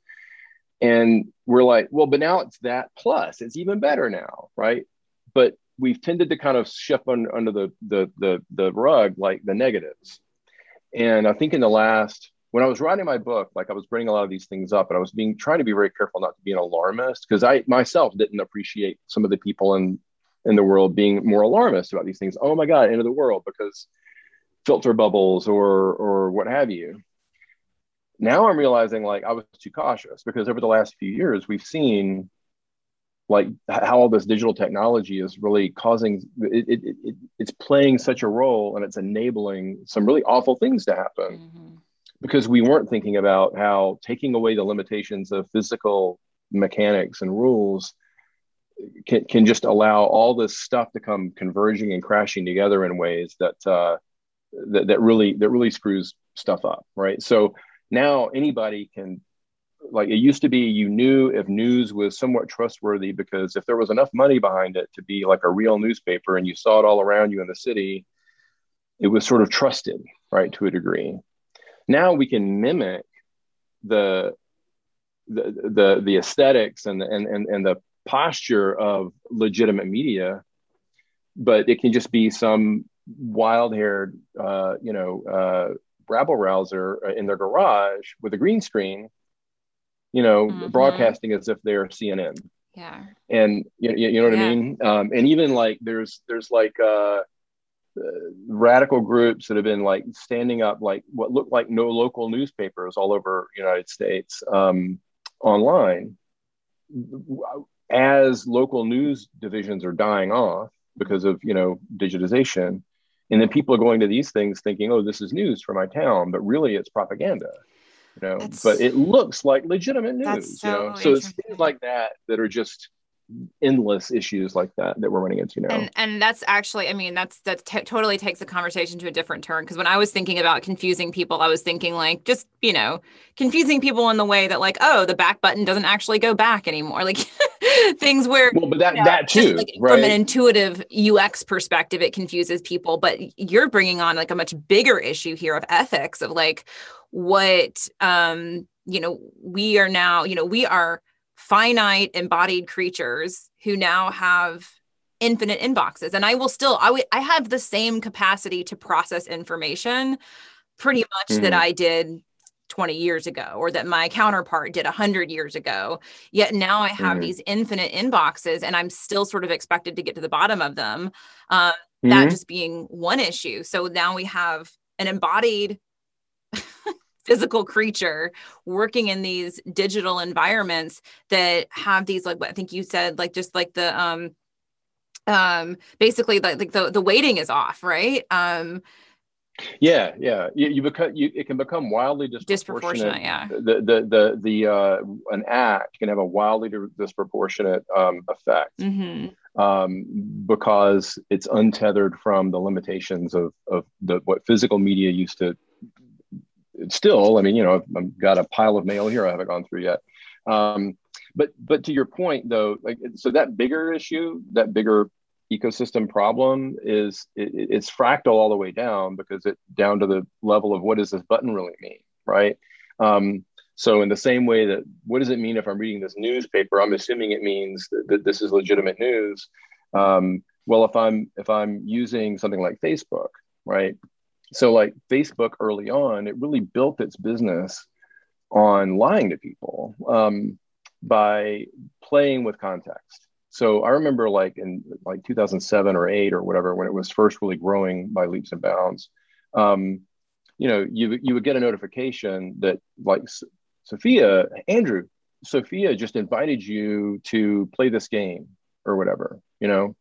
and we're like, well, but now it's that plus it's even better now, right? But we've tended to kind of shift on, under the, the the the rug like the negatives. And I think in the last when I was writing my book, like I was bringing a lot of these things up, and I was being trying to be very careful not to be an alarmist because I myself didn't appreciate some of the people in in the world being more alarmist about these things. Oh my God, end of the world because filter bubbles or or what have you. Now I'm realizing like I was too cautious because over the last few years we've seen like how all this digital technology is really causing it, it, it it's playing such a role and it's enabling some really awful things to happen Mm-hmm. because we weren't thinking about how taking away the limitations of physical mechanics and rules can, can just allow all this stuff to come converging and crashing together in ways that uh, that, that really that really screws stuff up, right? So now anybody can, like it used to be, you knew if news was somewhat trustworthy because if there was enough money behind it to be like a real newspaper and you saw it all around you in the city, it was sort of trusted, right, to a degree. Now we can mimic the the the, the aesthetics and the, and, and and the posture of legitimate media, but it can just be some wild-haired, uh, you know, uh, rabble rouser in their garage with a green screen, you know, Mm-hmm. broadcasting as if they're C N N. Yeah. And you, you know what I Yeah. mean? Um, and even like there's there's like uh, uh, radical groups that have been like standing up like what looked like no local newspapers all over the United States um, online, as local news divisions are dying off because of, you know, digitization. And then people are going to these things thinking, oh, this is news for my town, but really it's propaganda, you know, but That's it looks like legitimate that's news, you know? so So it's things interesting. like that that are just endless issues like that that we're running into now. And and that's actually, I mean, that's that t- totally takes the conversation to a different turn. Because when I was thinking about confusing people, I was thinking like just, you know, confusing people in the way that like, oh, the back button doesn't actually go back anymore. Like things where, Well, but you that, know, that just too, like from an right? intuitive U X perspective, it confuses people. But you're bringing on like a much bigger issue here of ethics of like what, um, you know, we are now, you know, we are finite embodied creatures who now have infinite inboxes, and I will still I, w- I have the same capacity to process information pretty much that Mm-hmm. I did twenty years ago or that my counterpart did one hundred years ago, yet now I have Mm-hmm. these infinite inboxes and I'm still sort of expected to get to the bottom of them, um, that Mm-hmm. just being one issue. So now we have an embodied physical creature working in these digital environments that have these, like what I think you said, like just like the um um basically like, like the the weighting is off, right? um Yeah, yeah. You, you become you. It can become wildly disproportionate. Disproportionate, yeah. The the the the uh, an act can have a wildly disproportionate um, effect Mm-hmm. um, because it's untethered from the limitations of of the what physical media used to. Still, I mean, you know, I've, I've got a pile of mail here I haven't gone through yet. Um, but but to your point though, like so that bigger issue, that bigger ecosystem problem is it, it's fractal all the way down because it down to the level of what does this button really mean, right? Um, so in the same way that what does it mean if I'm reading this newspaper? I'm assuming it means that, that this is legitimate news. Um, well, if I'm if I'm using something like Facebook, right? So like Facebook early on, it really built its business on lying to people um, by playing with context. So I remember like in like two thousand seven or eight or whatever, when it was first really growing by leaps and bounds, um, you know, you, you would get a notification that like Sophia, Andrew, Sophia just invited you to play this game or whatever, you know,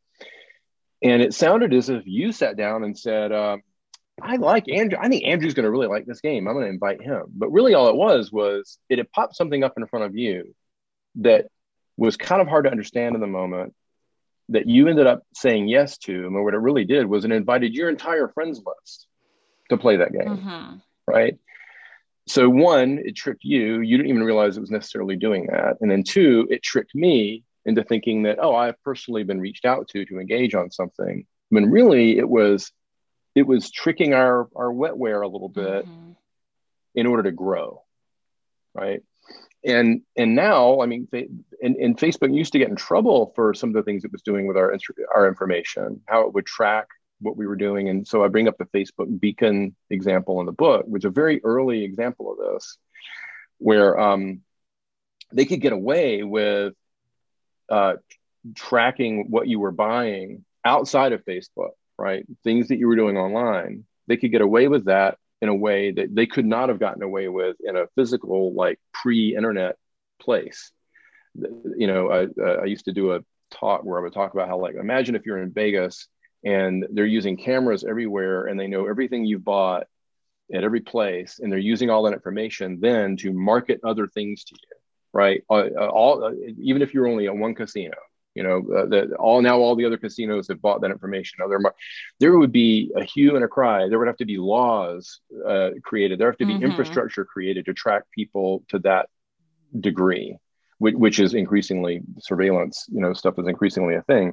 and it sounded as if you sat down and said, um, I like Andrew. I think Andrew's going to really like this game. I'm going to invite him. But really, all it was was it had popped something up in front of you that was kind of hard to understand in the moment that you ended up saying yes to. And what it really did was it invited your entire friends list to play that game, Mm-hmm. right? So one, it tricked you. You didn't even realize it was necessarily doing that. And then two, it tricked me into thinking that, oh, I've personally been reached out to to engage on something. When really it was it was tricking our our wetware a little bit Mm-hmm. in order to grow, right? And and now, I mean, and, and Facebook used to get in trouble for some of the things it was doing with our our information, how it would track what we were doing. And so I bring up the Facebook Beacon example in the book, which is a very early example of this, where um, they could get away with uh, tracking what you were buying outside of Facebook, right? Things that you were doing online, they could get away with that in a way that they could not have gotten away with in a physical, like pre-internet place. You know, I, uh, I used to do a talk where I would talk about how, like, imagine if you're in Vegas and they're using cameras everywhere and they know everything you've bought at every place, and they're using all that information then to market other things to you, right? Uh, all uh, even if you're only at one casino, you know, uh, that all now all the other casinos have bought that information. Now, there, there would be a hue and a cry. There would have to be laws uh, created. There have to be Mm-hmm. infrastructure created to track people to that degree, which, which is increasingly surveillance. You know, stuff is increasingly a thing.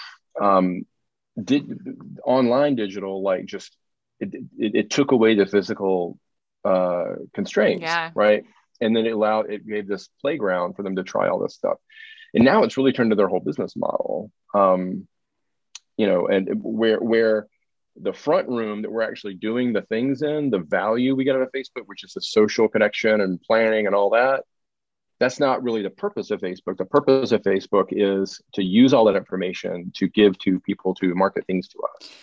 Um, did online digital like just it, it, it took away the physical uh, constraints, Yeah. right? And then it allowed it gave this playground for them to try all this stuff. And now it's really turned to their whole business model. Um, you know, and where where the front room that we're actually doing the things in, the value we get out of Facebook, which is the social connection and planning and all that, that's not really the purpose of Facebook. The purpose of Facebook is to use all that information to give to people to market things to us.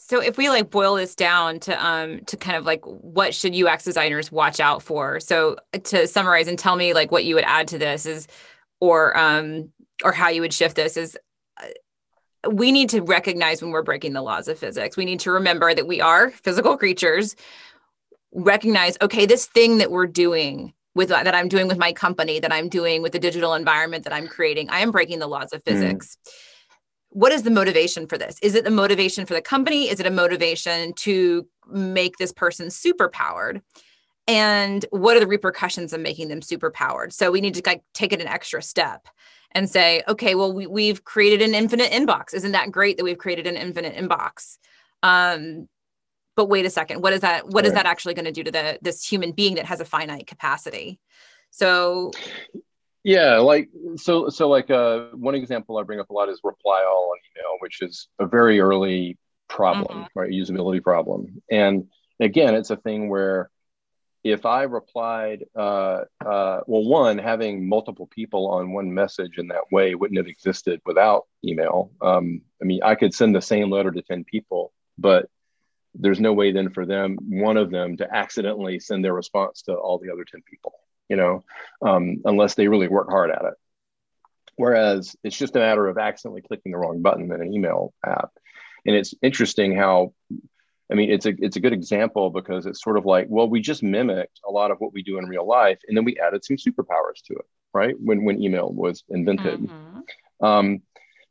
So if we like boil this down to um to kind of like what should U X designers watch out for? So to summarize and tell me like what you would add to this is or um or how you would shift this is uh, we need to recognize when we're breaking the laws of physics. We need to remember that we are physical creatures. Recognize, okay, this thing that we're doing with that I'm doing with my company, that I'm doing with the digital environment that I'm creating, I am breaking the laws of physics. Mm. What is the motivation for this? Is it the motivation for the company? Is it a motivation to make this person super powered? And what are the repercussions of making them super powered? So we need to like take it an extra step and say, okay, well, we, we've created an infinite inbox. Isn't that great that we've created an infinite inbox? Um, but wait a second, what is that? What right. is that actually going to do to the this human being that has a finite capacity? So, yeah, like so, so like uh, one example I bring up a lot is reply all on email, which is a very early problem, mm-hmm. right? Usability problem, and again, it's a thing where if I replied, uh, uh, well, one, having multiple people on one message in that way wouldn't have existed without email. Um, I mean, I could send the same letter to ten people, but there's no way then for them, one of them to accidentally send their response to all the other ten people, you know, um, unless they really work hard at it. Whereas it's just a matter of accidentally clicking the wrong button in an email app. And it's interesting how, I mean, it's a it's a good example because it's sort of like, well, we just mimicked a lot of what we do in real life, and then we added some superpowers to it, right? When when email was invented. Mm-hmm. Um,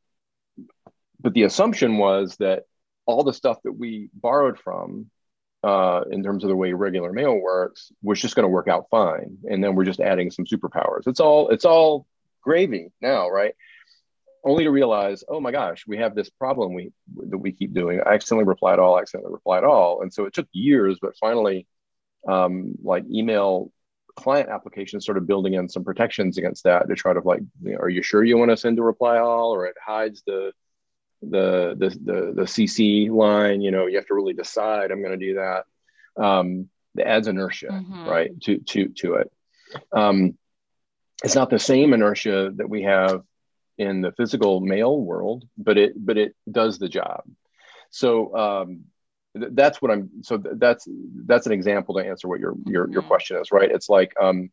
but the assumption was that all the stuff that we borrowed from uh, in terms of the way regular mail works was just going to work out fine, and then we're just adding some superpowers. It's all it's all gravy now, right? Only to realize, oh my gosh, we have this problem we that we keep doing. I accidentally replied all, accidentally replied all. And so it took years, but finally, um, like email client applications started building in some protections against that to try to like, you know, are you sure you want to send a reply all, or it hides the the the the, the C C line? You know, you have to really decide, I'm going to do that. Um, it adds inertia, mm-hmm. right, to to to it. Um, it's not the same inertia that we have in the physical mail world, but it but it does the job. So um, th- that's what I'm. So th- that's that's an example to answer what your your mm-hmm. your question is, right? It's like um,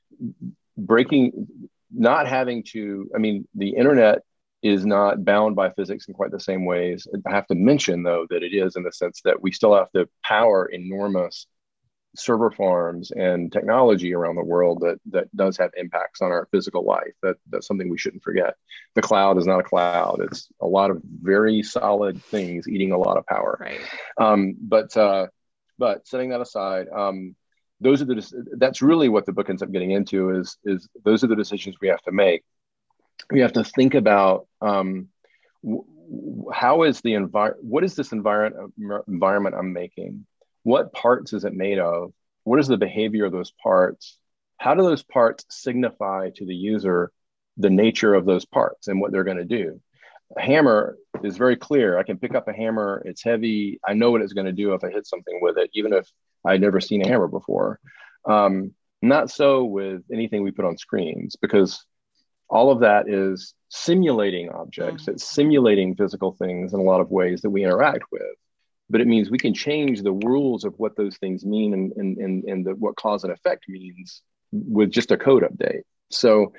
breaking, not having to. I mean, the internet is not bound by physics in quite the same ways. I have to mention though that it is in the sense that we still have to power enormous server farms and technology around the world that that does have impacts on our physical life. That that's something we shouldn't forget. The cloud is not a cloud. It's a lot of very solid things eating a lot of power. Right. Um, but uh, but setting that aside, um, those are the that's really what the book ends up getting into is is those are the decisions we have to make. We have to think about um, w- how is the environment, what is this environment environment I'm making? What parts is it made of? What is the behavior of those parts? How do those parts signify to the user the nature of those parts and what they're going to do? A hammer is very clear. I can pick up a hammer. It's heavy. I know what it's going to do if I hit something with it, even if I'd never seen a hammer before. Um, not so with anything we put on screens, because all of that is simulating objects. Mm-hmm. It's simulating physical things in a lot of ways that we interact with. But it means we can change the rules of what those things mean and, and, and, and the, what cause and effect means with just a code update. So,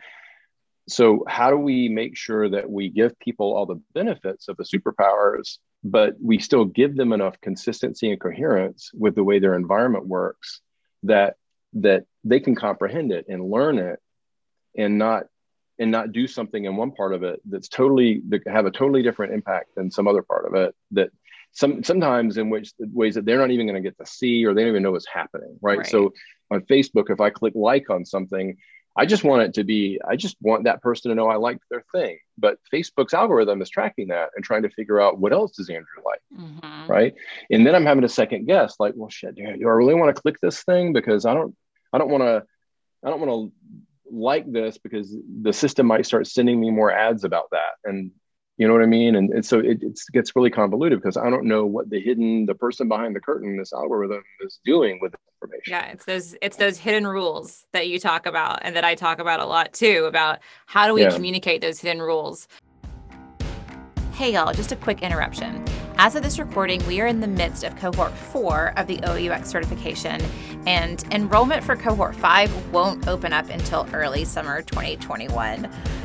so how do we make sure that we give people all the benefits of the superpowers, but we still give them enough consistency and coherence with the way their environment works that that they can comprehend it and learn it and not and not do something in one part of it that's totally that have a totally different impact than some other part of it that Some sometimes in which ways that they're not even going to get to see, or they don't even know what's happening, right? right? So on Facebook, if I click like on something, I just want it to be, I just want that person to know I liked their thing. But Facebook's algorithm is tracking that and trying to figure out what else does Andrew like, mm-hmm. right? And then I'm having to second guess, like, well, shit, do I really want to click this thing? Because I don't, I don't want to, I don't want to like this because the system might start sending me more ads about that. And you know what I mean? And, and so it it's, gets really convoluted because I don't know what the hidden, the person behind the curtain, this algorithm is doing with the information. Yeah, it's those it's those hidden rules that you talk about and that I talk about a lot too, about how do we yeah. communicate those hidden rules. Hey y'all, just a quick interruption. As of this recording, we are in the midst of cohort four of the O U X certification, and enrollment for cohort five won't open up until early summer twenty twenty-one.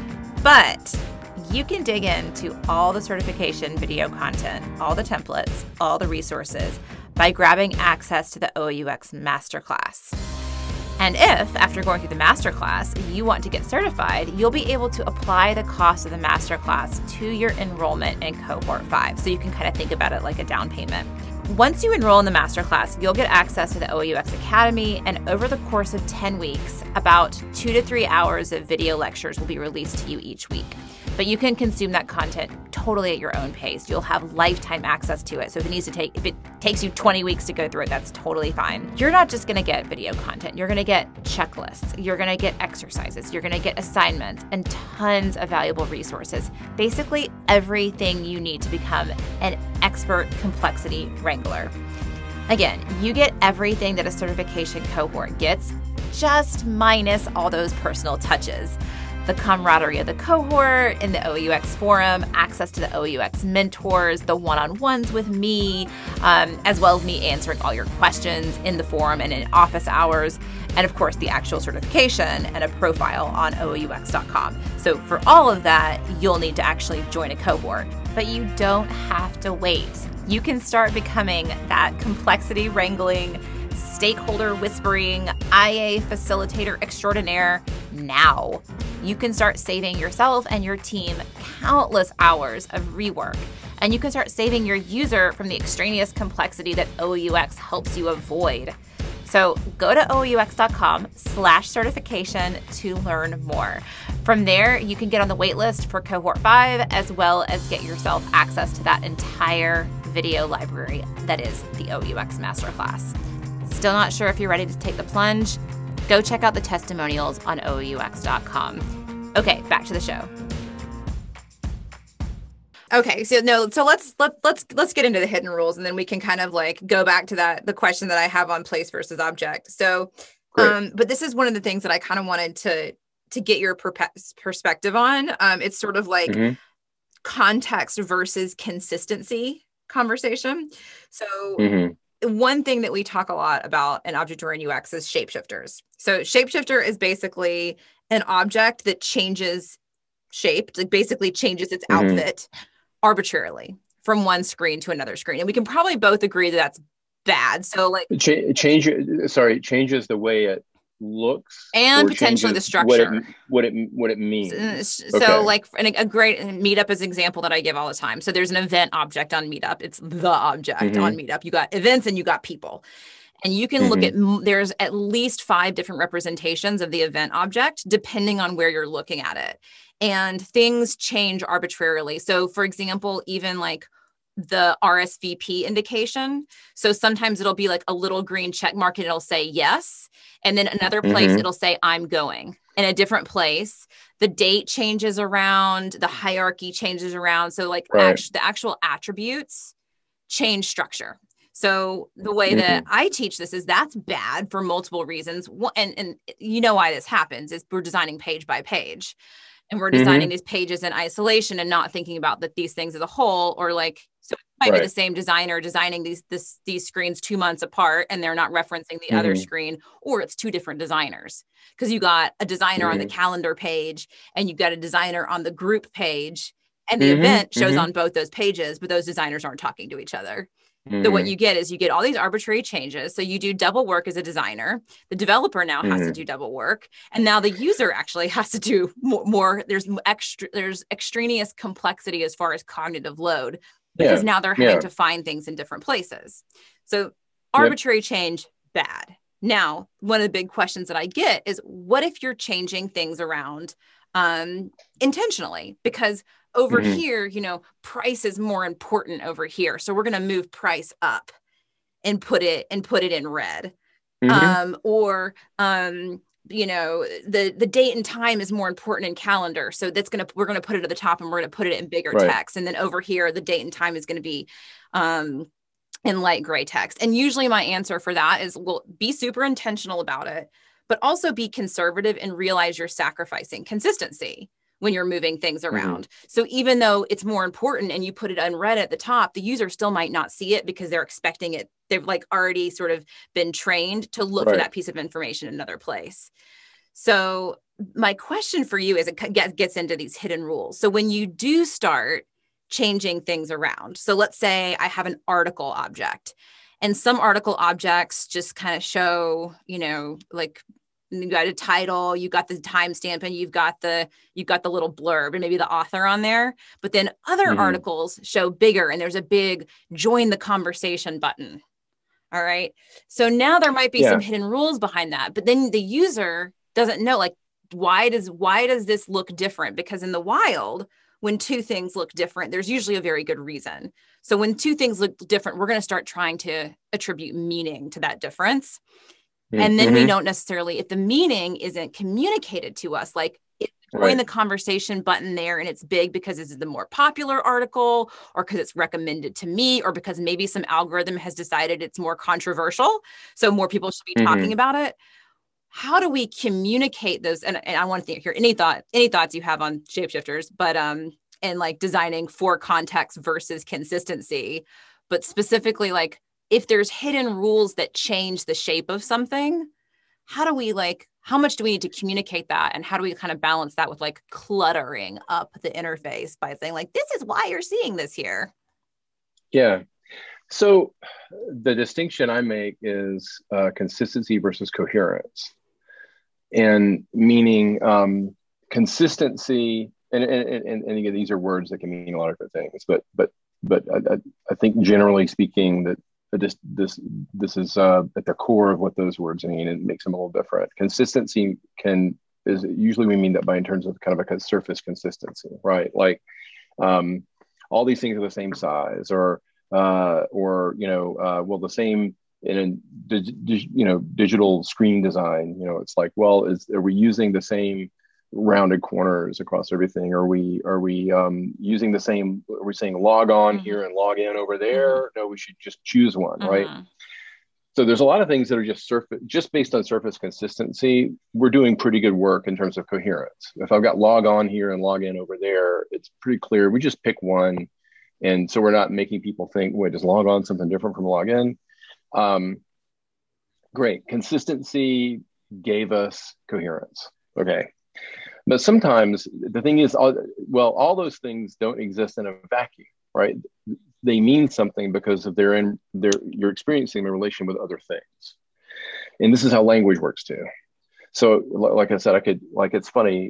But you can dig into all the certification video content, all the templates, all the resources by grabbing access to the O U X Masterclass. And if, after going through the masterclass, you want to get certified, you'll be able to apply the cost of the masterclass to your enrollment in cohort five. So you can kind of think about it like a down payment. Once you enroll in the masterclass, you'll get access to the O U X Academy, and over the course of ten weeks, about two to three hours of video lectures will be released to you each week. But you can consume that content totally at your own pace. You'll have lifetime access to it. So if it needs to take, if it takes you twenty weeks to go through it, that's totally fine. You're not just gonna get video content. You're gonna get checklists. You're gonna get exercises. You're gonna get assignments and tons of valuable resources. Basically everything you need to become an expert complexity wrangler. Again, you get everything that a certification cohort gets, just minus all those personal touches. The camaraderie of the cohort in the O U X forum, access to the O U X mentors, the one-on-ones with me, um, as well as me answering all your questions in the forum and in office hours, and of course the actual certification and a profile on O U X dot com. So for all of that, you'll need to actually join a cohort. But you don't have to wait. You can start becoming that complexity wrangling, stakeholder whispering, I A facilitator extraordinaire now. You can start saving yourself and your team countless hours of rework. And you can start saving your user from the extraneous complexity that O U X helps you avoid. So go to O U X dot com slash certification to learn more. From there, you can get on the wait list for cohort five, as well as get yourself access to that entire video library that is the O U X Masterclass. Still not sure if you're ready to take the plunge? Go check out the testimonials on O U X dot com. Okay, back to the show. Okay, so no, so let's let let's let's get into the hidden rules, and then we can kind of like go back to that the question that I have on place versus object. So, Great. um, but this is one of the things that I kind of wanted to to get your per- perspective on. Um, it's sort of like mm-hmm. context versus consistency conversation. So. Mm-hmm. One thing that we talk a lot about in object-oriented U X is shapeshifters. So shapeshifter is basically an object that changes shape, like basically changes its mm-hmm. outfit arbitrarily from one screen to another screen. And we can probably both agree that that's bad. So like Ch- change, sorry, changes the way it looks and potentially the structure, what it what it, what it means. So okay. like and a great Meetup is an example that I give all the time. So there's an event object on Meetup. It's the object mm-hmm. on Meetup. You got events and you got people. And you can mm-hmm. look at, there's at least five different representations of the event object, depending on where you're looking at it. And things change arbitrarily. So for example, even like the R S V P indication. So sometimes it'll be like a little green check mark and it'll say yes. And then another place mm-hmm. it'll say I'm going. In a different place, the date changes around, the hierarchy changes around. So like right. act- the actual attributes change structure. So the way mm-hmm. that I teach this is that's bad for multiple reasons. And, and you know why this happens is we're designing page by page. And we're designing mm-hmm. these pages in isolation and not thinking about that these things as a whole, or like, so it might right. be the same designer designing these this, these screens two months apart and they're not referencing the mm-hmm. other screen, or it's two different designers. Because you got a designer mm-hmm. on the calendar page and you've got a designer on the group page, and the mm-hmm. event shows mm-hmm. on both those pages, but those designers aren't talking to each other. Mm-hmm. So what you get is you get all these arbitrary changes. So you do double work as a designer. The developer now mm-hmm. has to do double work. And now the user actually has to do more, more. There's extra, there's extraneous complexity as far as cognitive load, because yeah. now they're having yeah. to find things in different places. So arbitrary yep. change, bad. Now, one of the big questions that I get is, what if you're changing things around um, intentionally? Because over mm-hmm. here, you know, price is more important over here. So we're going to move price up and put it and put it in red. Mm-hmm. Um, or, um, you know, the, the date and time is more important in calendar. So that's going to, we're going to put it at the top and we're going to put it in bigger right. text. And then over here, the date and time is going to be, um, in light gray text. And usually my answer for that is, well, be super intentional about it, but also be conservative and realize you're sacrificing consistency. when you're moving things around. Mm-hmm. So even though it's more important and you put it unread at the top, the user still might not see it because they're expecting it. They've like already sort of been trained to look Right. for that piece of information in another place. So my question for you is, it gets into these hidden rules. So when you do start changing things around, so let's say I have an article object, and some article objects just kind of show, you know, like you got a title, you got the timestamp, and you've got the you've got the little blurb and maybe the author on there. But then other Mm-hmm. articles show bigger, and there's a big join the conversation button. All right. So now there might be Yeah. some hidden rules behind that, but then the user doesn't know, like, why does why does this look different? Because in the wild, when two things look different, there's usually a very good reason. So when two things look different, we're going to start trying to attribute meaning to that difference. Mm-hmm. And then we don't necessarily, if the meaning isn't communicated to us, like if join Right. the conversation button there and it's big because it's the more popular article, or because it's recommended to me, or because maybe some algorithm has decided it's more controversial, so more people should be Mm-hmm. talking about it. How do we communicate those? And, and I want to hear any thought, any thoughts you have on shapeshifters, but um, and like designing for context versus consistency, but specifically like if there's hidden rules that change the shape of something, how do we like, how much do we need to communicate that? And how do we kind of balance that with like cluttering up the interface by saying like, this is why you're seeing this here? Yeah. So the distinction I make is uh, consistency versus coherence. And meaning um, consistency, and, and, and, and again, these are words that can mean a lot of different things, but but but I, I think generally speaking that this this this is uh, at the core of what those words mean. It makes them a little different. Consistency can is usually we mean that by in terms of kind of a surface consistency, right? Like um, all these things are the same size, or uh, or you know, uh, well, the same in a dig, dig, you know digital screen design. You know, it's like, well, is are we using the same rounded corners across everything? Are we are we um, using the same? Are we saying log on mm-hmm. here and log in over there? Mm-hmm. No, we should just choose one, mm-hmm. right? So there's a lot of things that are just surface, just based on surface consistency. We're doing pretty good work in terms of coherence. If I've got log on here and log in over there, it's pretty clear. We just pick one, and so we're not making people think, wait, is log on something different from log in? Um, great. Consistency gave us coherence. Okay. But sometimes the thing is, all, well, all those things don't exist in a vacuum, right? They mean something because of their in their you're experiencing a relation with other things. And this is how language works too. So like I said, I could, like, it's funny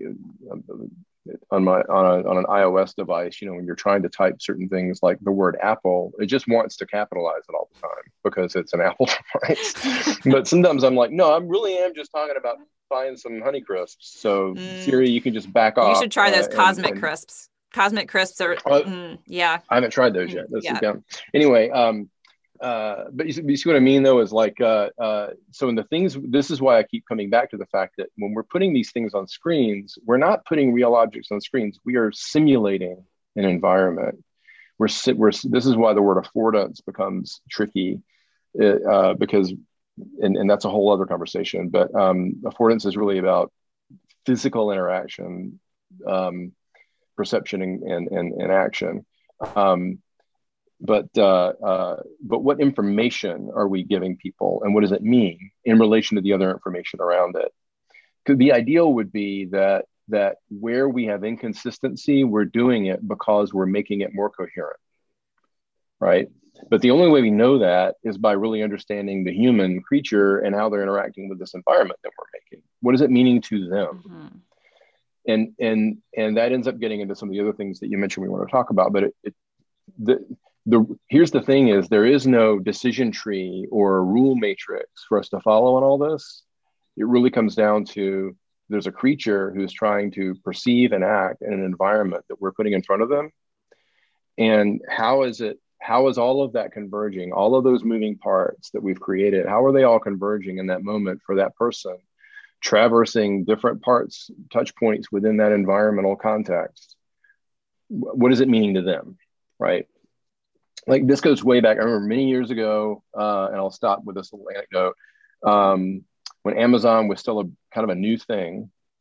on my, on, a, on an iOS device, you know, when you're trying to type certain things like the word Apple, it just wants to capitalize it all the time because it's an Apple device. But sometimes I'm like, no, I really am just talking about buying some Honey Crisps. So mm. Siri, you can just back off. You should try those uh, Cosmic and, Crisps. Cosmic Crisps are, uh, mm, yeah. I haven't tried those yet. That's yeah. Anyway, um, uh, but you see, you see what I mean, though, is like, uh, uh, so in the things, this is why I keep coming back to the fact that when we're putting these things on screens, we're not putting real objects on screens. We are simulating an environment. We're, we're this is why the word affordance becomes tricky, uh, because, and, and that's a whole other conversation, but um, affordance is really about physical interaction, um, perception and, and, and action. Um, but uh, uh, but what information are we giving people, and what does it mean in relation to the other information around it? Because the ideal would be that that where we have inconsistency, we're doing it because we're making it more coherent, right? But the only way we know that is by really understanding the human creature and how they're interacting with this environment that we're making. What is it meaning to them? Mm-hmm. And and and that ends up getting into some of the other things that you mentioned we want to talk about. But it, it the the here's the thing is there is no decision tree or rule matrix for us to follow on all this. It really comes down to there's a creature who's trying to perceive and act in an environment that we're putting in front of them. And how is it, how is all of that converging? All of those moving parts that we've created, how are they all converging in that moment for that person? Traversing different parts, touch points within that environmental context. What is it meaning to them, right? Like this goes way back. I remember many years ago, uh, and I'll stop with this little anecdote. Um, when Amazon was still a kind of a new thing,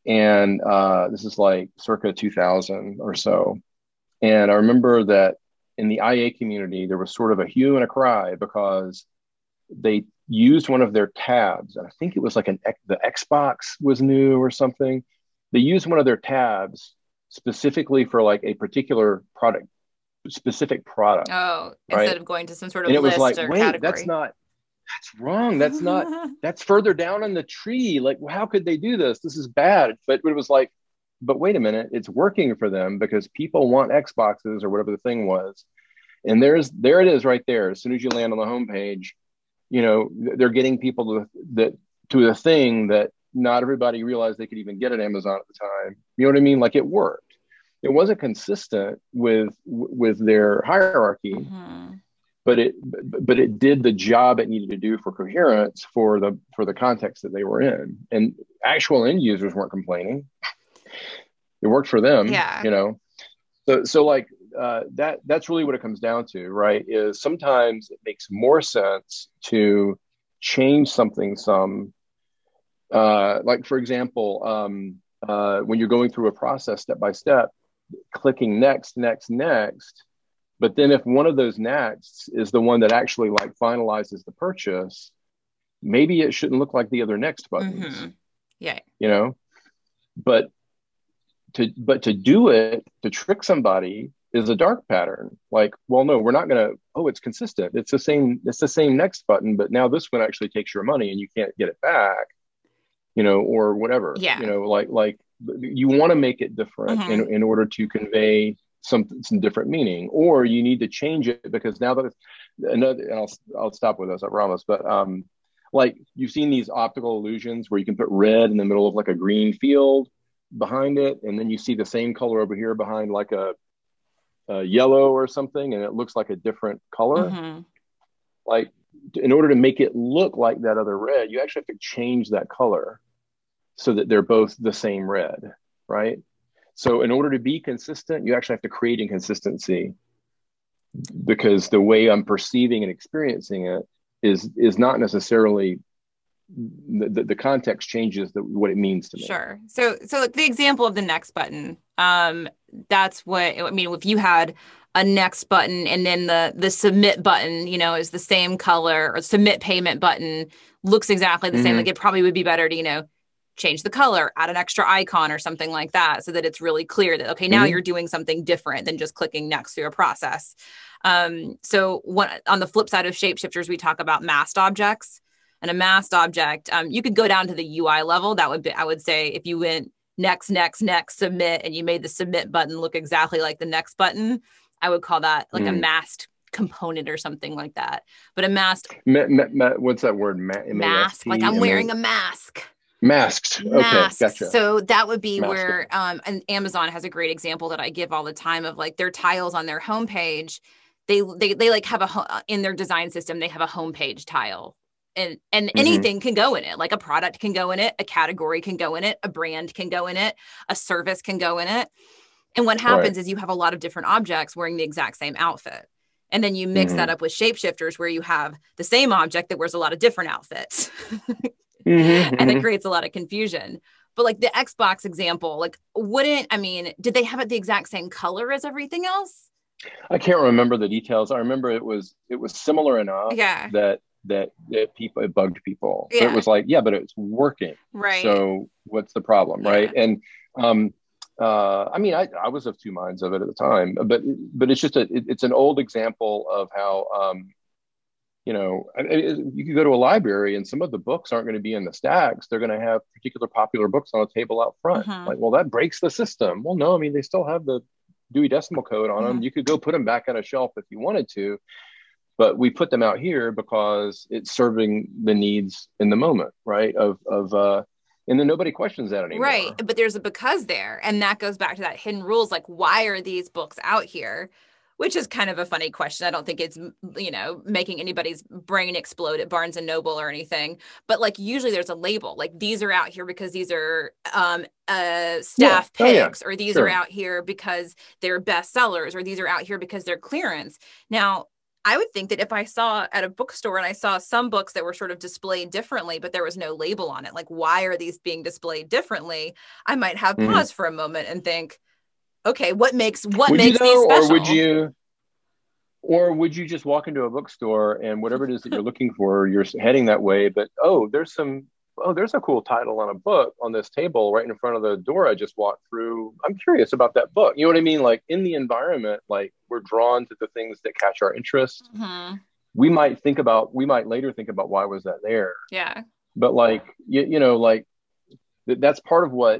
And uh, this is like circa two thousand or so. And I remember that in the I A community, there was sort of a hue and a cry because they used one of their tabs. And I think it was like an the Xbox was new or something. They used one of their tabs specifically for like a particular product, specific product. Oh, Right. instead of going to some sort of And it was like, list or wait, that's category. not, that's wrong. That's not, that's further down in the tree. Like, how could they do this? This is bad. But it was like, but wait a minute, it's working for them because people want Xboxes or whatever the thing was. And there's, there it is right there. As soon as you land on the homepage, you know, they're getting people to that to the thing that not everybody realized they could even get at Amazon at the time. You know what I mean? Like it worked. It wasn't consistent with with their hierarchy, Mm-hmm. but it but it did the job it needed to do for coherence for the for the context that they were in. And actual end users weren't complaining. It worked for them, Yeah. you know. So so like uh, that that's really what it comes down to, right? Is sometimes it makes more sense to change something some uh, like for example, um, uh, when you're going through a process step by step, clicking next, next, next. But then if one of those nexts is the one that actually like finalizes the purchase, maybe it shouldn't look like the other next buttons, Mm-hmm. Yeah. you know? But to but to do it to trick somebody is a dark pattern. Like, well, no, we're not gonna, oh, it's consistent. It's the same, it's the same next button, but now this one actually takes your money and you can't get it back, you know, or whatever, you Yeah. know, like like you want to make it different Mm-hmm. in, in order to convey some some different meaning, or you need to change it because now that it's another, and I'll I'll stop with this, I promise. But um, like you've seen these optical illusions where you can put red in the middle of like a green field behind it, and then you see the same color over here behind like a, a yellow or something, and it looks like a different color. Mm-hmm. Like in order to make it look like that other red, you actually have to change that color so that they're both the same red, right? So in order to be consistent, you actually have to create inconsistency because the way I'm perceiving and experiencing it is is not necessarily the, the, the context changes the, what it means to me. Sure. So, so like the example of the next button, um, that's what, I mean, if you had a next button and then the the submit button, you know, is the same color, or submit payment button looks exactly the same, Mm-hmm. like it probably would be better to, you know, change the color, add an extra icon or something like that so that it's really clear that, okay, now Mm-hmm. you're doing something different than just clicking next through a process. Um, so one, on the flip side of shapeshifters, we talk about masked objects. And a masked object, um, you could go down to the U I level. That would be, I would say, if you went next, next, next, submit, and you made the submit button look exactly like the next button, I would call that like a Mm-hmm. masked component or something like that. But a masked Ma- ma- ma- what's that word? Ma- M A S mask, like K I'm M A wearing a mask. Masked. Okay, Masks. gotcha. So that would be Masking. where um, and Amazon has a great example that I give all the time of like their tiles on their homepage. They they they like have a ho- in their design system. They have a homepage tile, and and Mm-hmm. anything can go in it. Like a product can go in it, a category can go in it, a brand can go in it, a service can go in it. And what Right. happens is you have a lot of different objects wearing the exact same outfit. And then you mix that Mm-hmm. up with shapeshifters where you have the same object that wears a lot of different outfits. Mm-hmm. And it Mm-hmm. creates a lot of confusion. But like the Xbox example, like wouldn't, I mean, did they have it the exact same color as everything else? I can't remember the details. I remember it was it was similar enough Yeah. that that that people it bugged people. But it Yeah. was like, yeah, but it's working. Right. So what's the problem, right? Yeah. And um, uh, I mean, I, I was of two minds of it at the time, but but it's just a it, it's an old example of how um, you know I- I- you could go to a library and some of the books aren't going to be in the stacks. They're going to have particular popular books on a table out front. Mm-hmm. Like, well, that breaks the system. Well, no, I mean they still have the Dewey Decimal Code on them. Mm-hmm. You could go put them back on a shelf if you wanted to, but we put them out here because it's serving the needs in the moment, right? Of of uh, and then nobody questions that anymore. Right. But there's a because there. And that goes back to that hidden rules. Like, why are these books out here? Which is kind of a funny question. I don't think it's, you know, making anybody's brain explode at Barnes and Noble or anything. But like usually there's a label. Like these are out here because these are um, uh, staff Yeah. Oh, yeah. picks, or these Sure. are out here because they're bestsellers, or these are out here because they're clearance. Now, I would think that if I saw at a bookstore and I saw some books that were sort of displayed differently, but there was no label on it, like, why are these being displayed differently? I might have Mm. pause for a moment and think, okay, what makes, what Would makes you though, these special? or would you, or would you just walk into a bookstore and whatever it is that you're looking for, you're heading that way, but, oh, there's some, oh, there's a cool title on a book on this table right in front of the door I just walked through. I'm curious about that book. You know what I mean? Like, in the environment, like, we're drawn to the things that catch our interest. Mm-hmm. We might think about, we might later think about, why was that there? Yeah. But like, you, you know, like th- that's part of what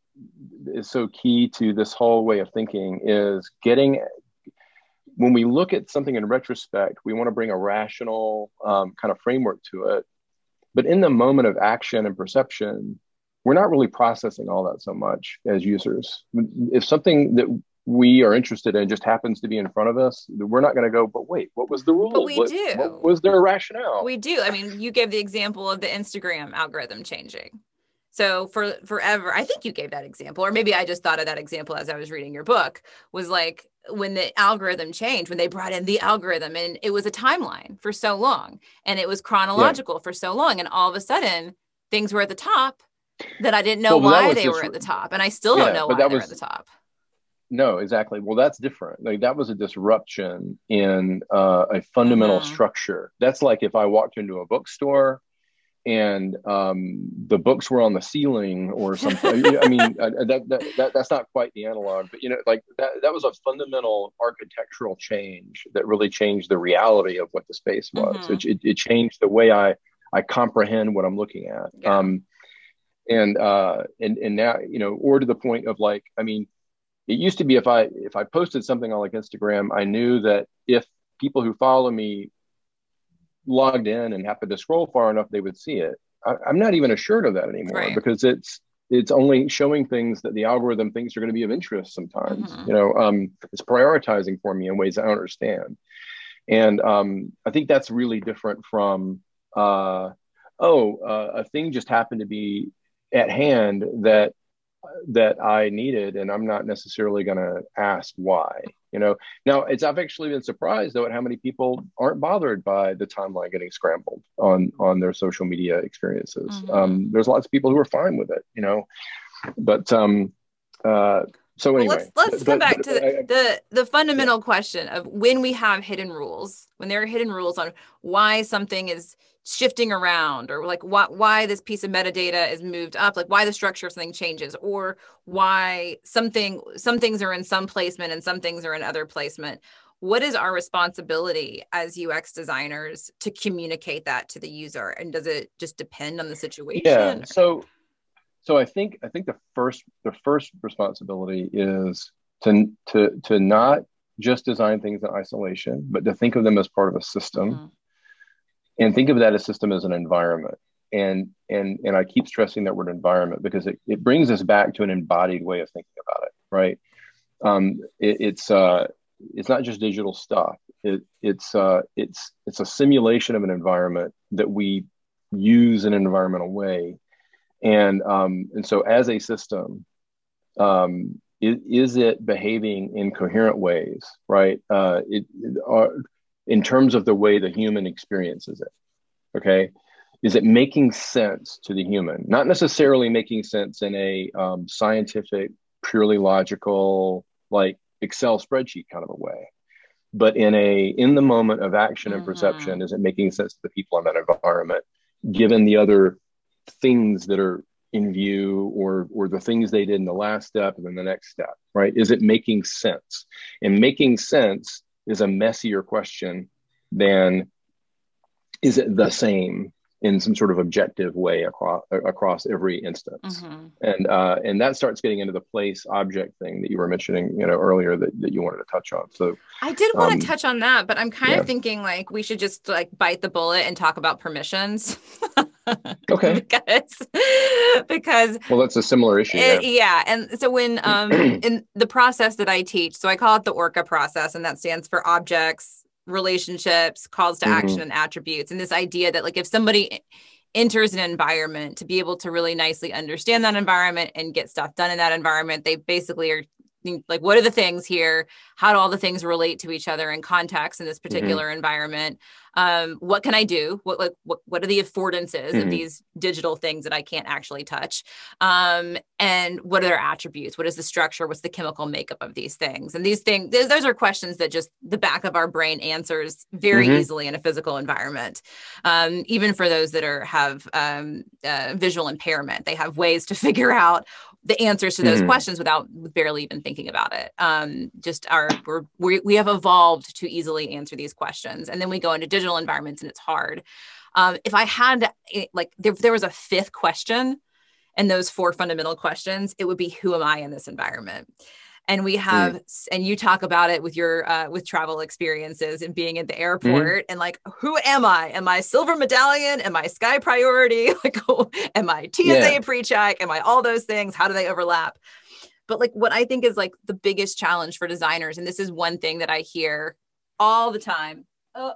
is so key to this whole way of thinking, is getting, when we look at something in retrospect, we want to bring a rational um, kind of framework to it. But in the moment of action and perception, we're not really processing all that so much as users. If something that we are interested in just happens to be in front of us, we're not going to go, but wait, what was the rule? But we what, do. What was their rationale? We do. I mean, you gave the example of the Instagram algorithm changing. So for forever, I think you gave that example, or maybe I just thought of that example as I was reading your book, was like when the algorithm changed, when they brought in the algorithm, and it was a timeline for so long and it was chronological yeah. for so long. And all of a sudden things were at the top that I didn't know well, why they were at the top. And I still yeah, don't know why they're was, at the top. No, exactly. Well, that's different. Like, that was a disruption in uh, a fundamental mm-hmm. structure. That's like if I walked into a bookstore and um, the books were on the ceiling or something. I mean, uh, that, that, that that's not quite the analog, but, you know, like that, that was a fundamental architectural change that really changed the reality of what the space was. Mm-hmm. It, it, it changed the way I, I comprehend what I'm looking at. Yeah. Um, and, uh, and, and now, you know, or to the point of like, I mean, it used to be if I, if I posted something on like Instagram, I knew that if people who follow me logged in and happened to scroll far enough, they would see it. I, I'm not even assured of that anymore, right. because it's it's only showing things that the algorithm thinks are going to be of interest sometimes. Mm-hmm. You know, um, it's prioritizing for me in ways I don't understand. And um, I think that's really different from, uh, oh, uh, a thing just happened to be at hand that that I needed, and I'm not necessarily going to ask why. You know, now it's, I've actually been surprised though at how many people aren't bothered by the timeline getting scrambled on, on their social media experiences. Mm-hmm. Um, there's lots of people who are fine with it, you know, but, um, uh, so anyway, well, let's, let's but, come back but, to the, I, the, the fundamental yeah. question of when we have hidden rules, when there are hidden rules on why something is shifting around, or like why, why this piece of metadata is moved up, like why the structure of something changes, or why something, some things are in some placement and some things are in other placement. What is our responsibility as U X designers to communicate that to the user? And does it just depend on the situation? Yeah. So, so I think, I think the first, the first responsibility is to, to, to not just design things in isolation, but to think of them as part of a system. Mm-hmm. And think of that as system as an environment. And and and I keep stressing that word environment because it, it brings us back to an embodied way of thinking about it, right? Um, it, it's uh, it's not just digital stuff. It, it's uh, it's it's a simulation of an environment that we use in an environmental way. And um, and so as a system, um, is, is it behaving in coherent ways, right? Uh, it, it are, in terms of the way the human experiences it, okay? Is it making sense to the human? Not necessarily making sense in a um, scientific, purely logical, like Excel spreadsheet kind of a way, but in a, in the moment of action and mm-hmm. perception, is it making sense to the people in that environment, given the other things that are in view, or or the things they did in the last step and then the next step, right? Is it making sense? And making sense is a messier question than is it the same in some sort of objective way across across every instance. Mm-hmm. And uh, and that starts getting into the place object thing that you were mentioning, you know, earlier that, that you wanted to touch on. So I did want um, to touch on that, but I'm kind yeah. of thinking like we should just like bite the bullet and talk about permissions. Okay. because because well, that's a similar issue. It, yeah. yeah. And so when um in the process that I teach, so I call it the ORCA process, and that stands for objects, relationships, calls to mm-hmm. action, and attributes. And this idea that like if somebody enters an environment, to be able to really nicely understand that environment and get stuff done in that environment, they basically are like, what are the things here? How do all the things relate to each other in context in this particular mm-hmm. environment? Um, what can I do? What, like, what, what are the affordances Mm-hmm. of these digital things that I can't actually touch? Um, and what are their attributes? What is the structure? What's the chemical makeup of these things? And these things, those are questions that just the back of our brain answers very Mm-hmm. easily in a physical environment. Um, even for those that are have um, uh, visual impairment, they have ways to figure out the answers to those Mm-hmm. questions without barely even thinking about it. Um, just our, we're, we we have evolved to easily answer these questions. And then we go into digital environments and it's hard. Um, if I had, like, if there was a fifth question and those four fundamental questions, it would be, who am I in this environment? And we have, mm. and you talk about it with your, uh, with travel experiences and being at the airport mm-hmm. and like, who am I? Am I Silver Medallion? Am I Sky Priority? Like, am I T S A yeah. pre-check? Am I all those things? How do they overlap? But like, what I think is like the biggest challenge for designers, and this is one thing that I hear all the time. Oh,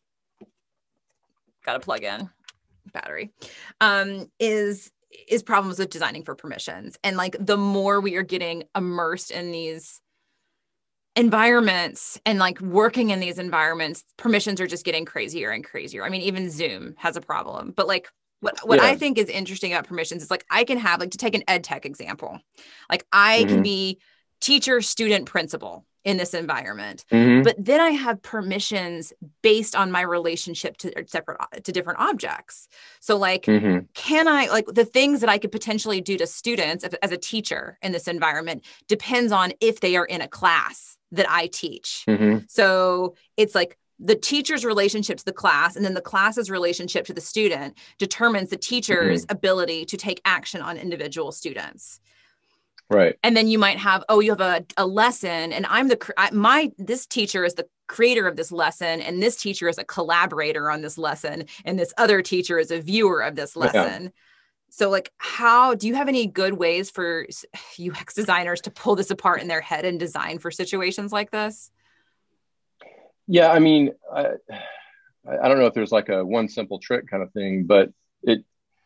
got to plug in battery, um, is is problems with designing for permissions. And like, the more we are getting immersed in these environments and like working in these environments, permissions are just getting crazier and crazier. I mean, even Zoom has a problem. But like, what, what yeah. I think is interesting about permissions is like, I can have, like, to take an ed tech example, like I mm-hmm. can be teacher, student, principal in this environment, mm-hmm. but then I have permissions based on my relationship to separate, to different objects. So like, mm-hmm. can I, like, the things that I could potentially do to students as a teacher in this environment depends on if they are in a class that I teach. Mm-hmm. So it's like the teacher's relationship to the class and then the class's relationship to the student determines the teacher's mm-hmm. ability to take action on individual students. Right. And then you might have, oh, you have a, a lesson and I'm the, I, my, this teacher is the creator of this lesson. And this teacher is a collaborator on this lesson. And this other teacher is a viewer of this lesson. Yeah. So like, how, do you have any good ways for U X designers to pull this apart in their head and design for situations like this? Yeah. I mean, I, I don't know if there's like a one simple trick kind of thing, but it,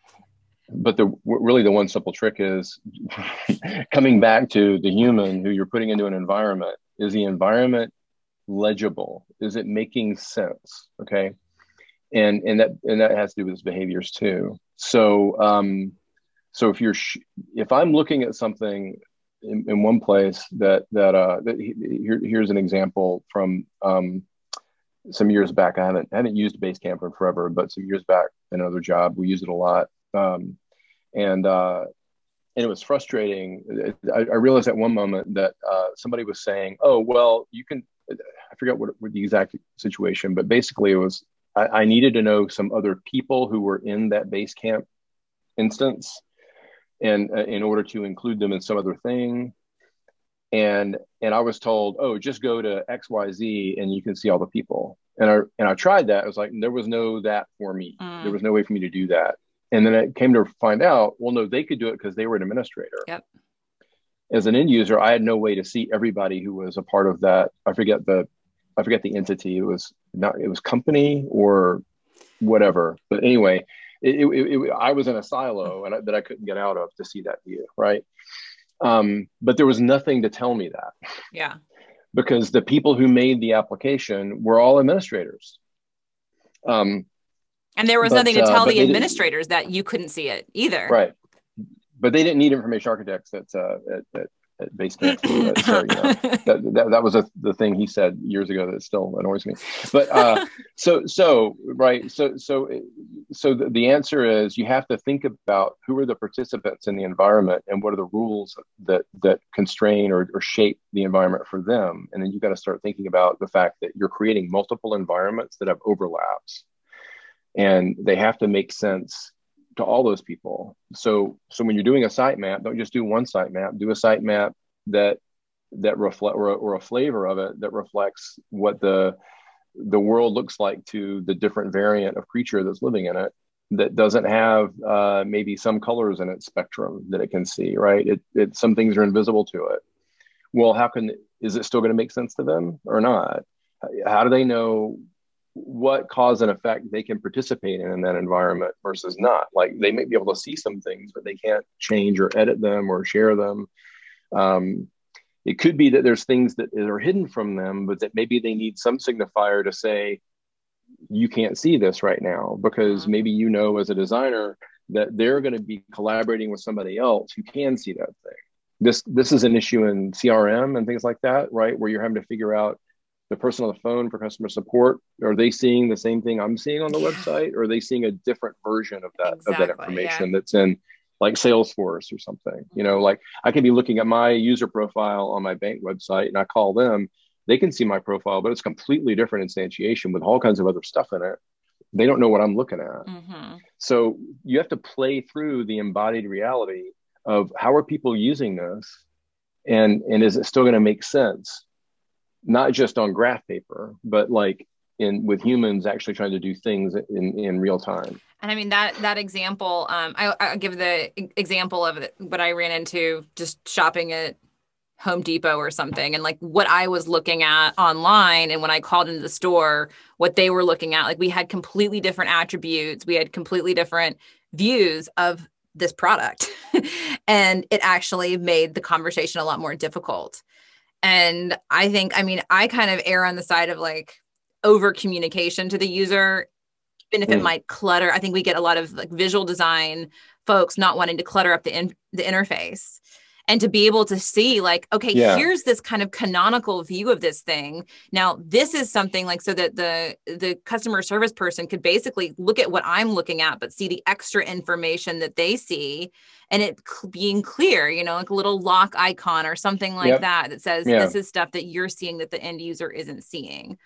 But the really the one simple trick is coming back to the human who you're putting into an environment. Is the environment legible? Is it making sense? Okay, and and that and that has to do with his behaviors too. So um, so if you're sh- if I'm looking at something in, in one place that that uh that here, here's an example from um, some years back. I haven't I haven't used Basecamp in forever, but some years back in another job we used it a lot. Um, and, uh, and it was frustrating. I, I realized at one moment that, uh, somebody was saying, oh, well, you can, I forget what, what the exact situation, but basically it was, I, I needed to know some other people who were in that Basecamp instance and uh, in order to include them in some other thing. And, and I was told, oh, just go to X Y Z and you can see all the people. And I, and I tried that. I was like, there was no that for me. Mm. There was no way for me to do that. And then it came to find out, well, no, they could do it because they were an administrator. Yep. As an end user, I had no way to see everybody who was a part of that. I forget the, I forget the entity. It was not, it was company or whatever. But anyway, it, it, it, I was in a silo and I, that I couldn't get out of to see that view, right? Um, but there was nothing to tell me that. Yeah. Because the people who made the application were all administrators. Um, And there was but, nothing to tell uh, the administrators that you couldn't see it either. Right. But they didn't need information architects at, uh, at, at, at Basecamp. Uh, so, you know, that, that, that was a, the thing he said years ago that still annoys me. But uh, so, so, right. So, so, so the, the answer is you have to think about who are the participants in the environment and what are the rules that, that constrain or, or shape the environment for them. And then you got to start thinking about the fact that you're creating multiple environments that have overlaps. And they have to make sense to all those people. So, so when you're doing a sitemap, don't just do one sitemap. Do a sitemap that that reflect or, or a flavor of it that reflects what the the world looks like to the different variant of creature that's living in it. That doesn't have uh, maybe some colors in its spectrum that it can see. Right? It, it some things are invisible to it. Well, how can is it still going to make sense to them or not? How do they know what cause and effect they can participate in in that environment versus not? Like they may be able to see some things, but they can't change or edit them or share them. Um, It could be that there's things that are hidden from them, but that maybe they need some signifier to say, you can't see this right now, because maybe, you know, as a designer, that they're going to be collaborating with somebody else who can see that thing. This, this is an issue in C R M and things like that, right? Where you're having to figure out, the person on the phone for customer support, are they seeing the same thing I'm seeing on the yeah. website? Or are they seeing a different version of that, exactly, of that information yeah. that's in like Salesforce or something? You know, like I can be looking at my user profile on my bank website and I call them, they can see my profile, but it's completely different instantiation with all kinds of other stuff in it. They don't know what I'm looking at. Mm-hmm. So you have to play through the embodied reality of how are people using this, and, and is it still going to make sense? Not just on graph paper, but like in with humans actually trying to do things in, in real time. And I mean, that that example, um, I, I'll give the example of what I ran into just shopping at Home Depot or something. And like what I was looking at online, and when I called into the store, what they were looking at, like we had completely different attributes. We had completely different views of this product. And it actually made the conversation a lot more difficult. And I think, I mean, I kind of err on the side of like over communication to the user, even if mm. it might clutter. I think we get a lot of like visual design folks not wanting to clutter up the in, the interface, and to be able to see like, okay, yeah. here's this kind of canonical view of this thing. Now, this is something like, so that the, the customer service person could basically look at what I'm looking at, but see the extra information that they see, and it being clear, you know, like a little lock icon or something like yep. that, that says, yeah. this is stuff that you're seeing that the end user isn't seeing.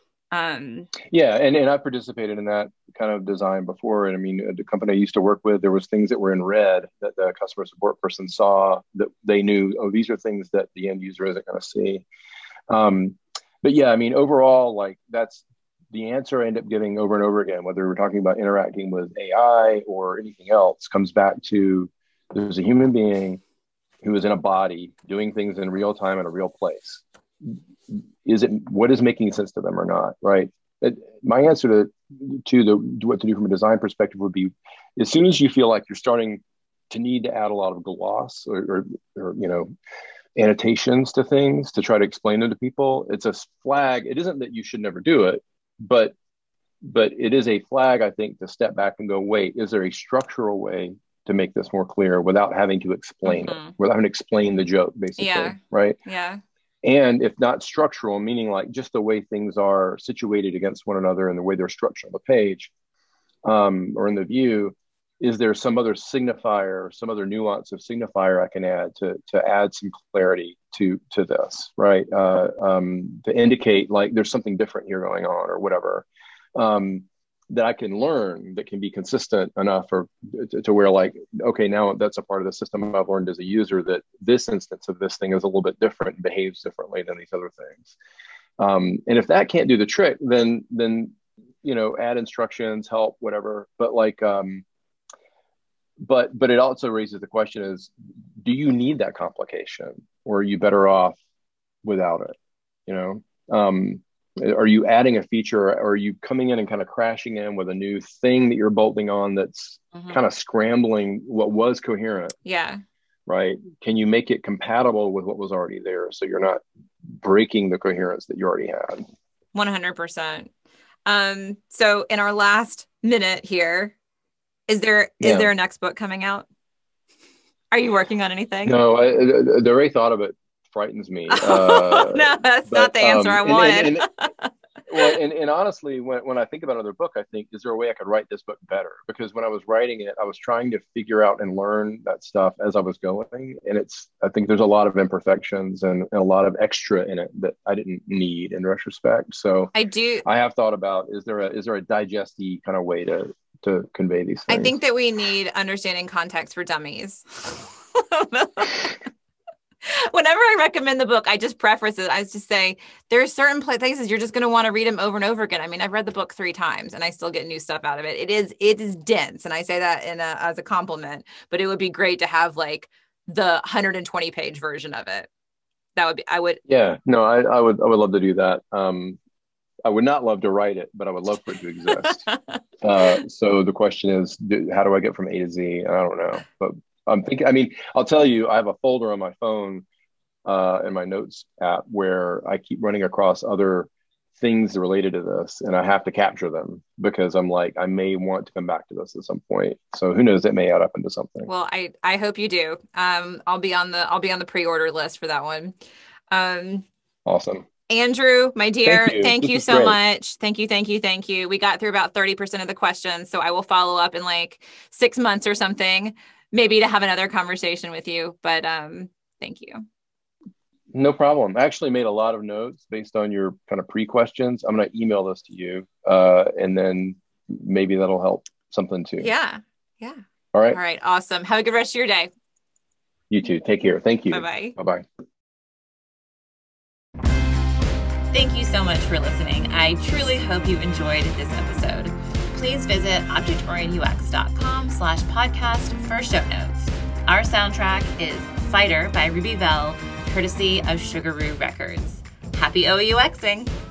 Um, yeah. And, and I participated in that kind of design before. And I mean, the company I used to work with, there was things that were in red that the customer support person saw that they knew, oh, these are things that the end user isn't going to see. Um, but yeah, I mean, overall, like that's the answer I end up giving over and over again, whether we're talking about interacting with A I or anything else, comes back to there's a human being who is in a body doing things in real time in a real place. Is it, what is making sense to them or not, right? It, my answer to to the what to do from a design perspective would be, as soon as you feel like you're starting to need to add a lot of gloss or, or, or you know, annotations to things to try to explain them to people, it's a flag. It isn't that you should never do it, but but it is a flag, I think, to step back and go, wait, is there a structural way to make this more clear without having to explain mm-hmm. it, without having to explain the joke, basically, yeah. right? Yeah. And if not structural, meaning like just the way things are situated against one another and the way they're structured on the page um, or in the view, is there some other signifier, some other nuance of signifier I can add to to add some clarity to to this, right? Uh, um, to indicate like there's something different here going on or whatever. Um, that I can learn that can be consistent enough or to, to where like, okay, now that's a part of the system I've learned as a user that this instance of this thing is a little bit different and behaves differently than these other things. Um, and if that can't do the trick, then, then, you know, add instructions, help, whatever. But like, um, but, but it also raises the question is, do you need that complication or are you better off without it? You know? Um, Are you adding a feature, or are you coming in and kind of crashing in with a new thing that you're bolting on that's mm-hmm. kind of scrambling what was coherent? Yeah. Right. Can you make it compatible with what was already there so you're not breaking the coherence that you already had? one hundred percent. Um, so in our last minute here, is there is yeah. there a next book coming out? Are you working on anything? No, I, I, the very thought of it frightens me. Uh, no, that's but, not the answer um, I wanted. And, and, and, well, and, and honestly, when, when I think about another book, I think, is there a way I could write this book better? Because when I was writing it, I was trying to figure out and learn that stuff as I was going. And it's, I think there's a lot of imperfections and, and a lot of extra in it that I didn't need in retrospect. So I do, I have thought about, is there a, is there a digest-y kind of way to, to convey these things? I think that we need understanding context for dummies. Whenever I recommend the book, I just preface it. I just say there are certain places you're just going to want to read them over and over again. I mean, I've read the book three times and I still get new stuff out of it. It is it is dense, and I say that in a, as a compliment. But it would be great to have like the one hundred twenty page version of it. That would be. I would. Yeah. No, I, I would. I would love to do that. Um, I would not love to write it, but I would love for it to exist. uh, so the question is, do, how do I get from A to Z? I don't know, but. I'm thinking, I mean, I'll tell you, I have a folder on my phone uh, in my notes app where I keep running across other things related to this, and I have to capture them because I'm like, I may want to come back to this at some point. So who knows, it may add up into something. Well, I, I hope you do. Um, I'll be on the, I'll be on the pre-order list for that one. Um, awesome. Andrew, my dear, thank you, thank you so great. much. Thank you, thank you, thank you. We got through about thirty percent of the questions, so I will follow up in like six months or something, maybe to have another conversation with you. But um, thank you. No problem. I actually made a lot of notes based on your kind of pre-questions. I'm going to email this to you, uh, and then maybe that'll help something too. Yeah, yeah. All right. All right, awesome. Have a good rest of your day. You too. Take care. Thank you. Bye-bye. Bye-bye. Thank you so much for listening. I truly hope you enjoyed this episode. Please visit objectorientedux.com slash podcast for show notes. Our soundtrack is Fighter by Ruby Vell, courtesy of Sugaroo Records. Happy O U Xing!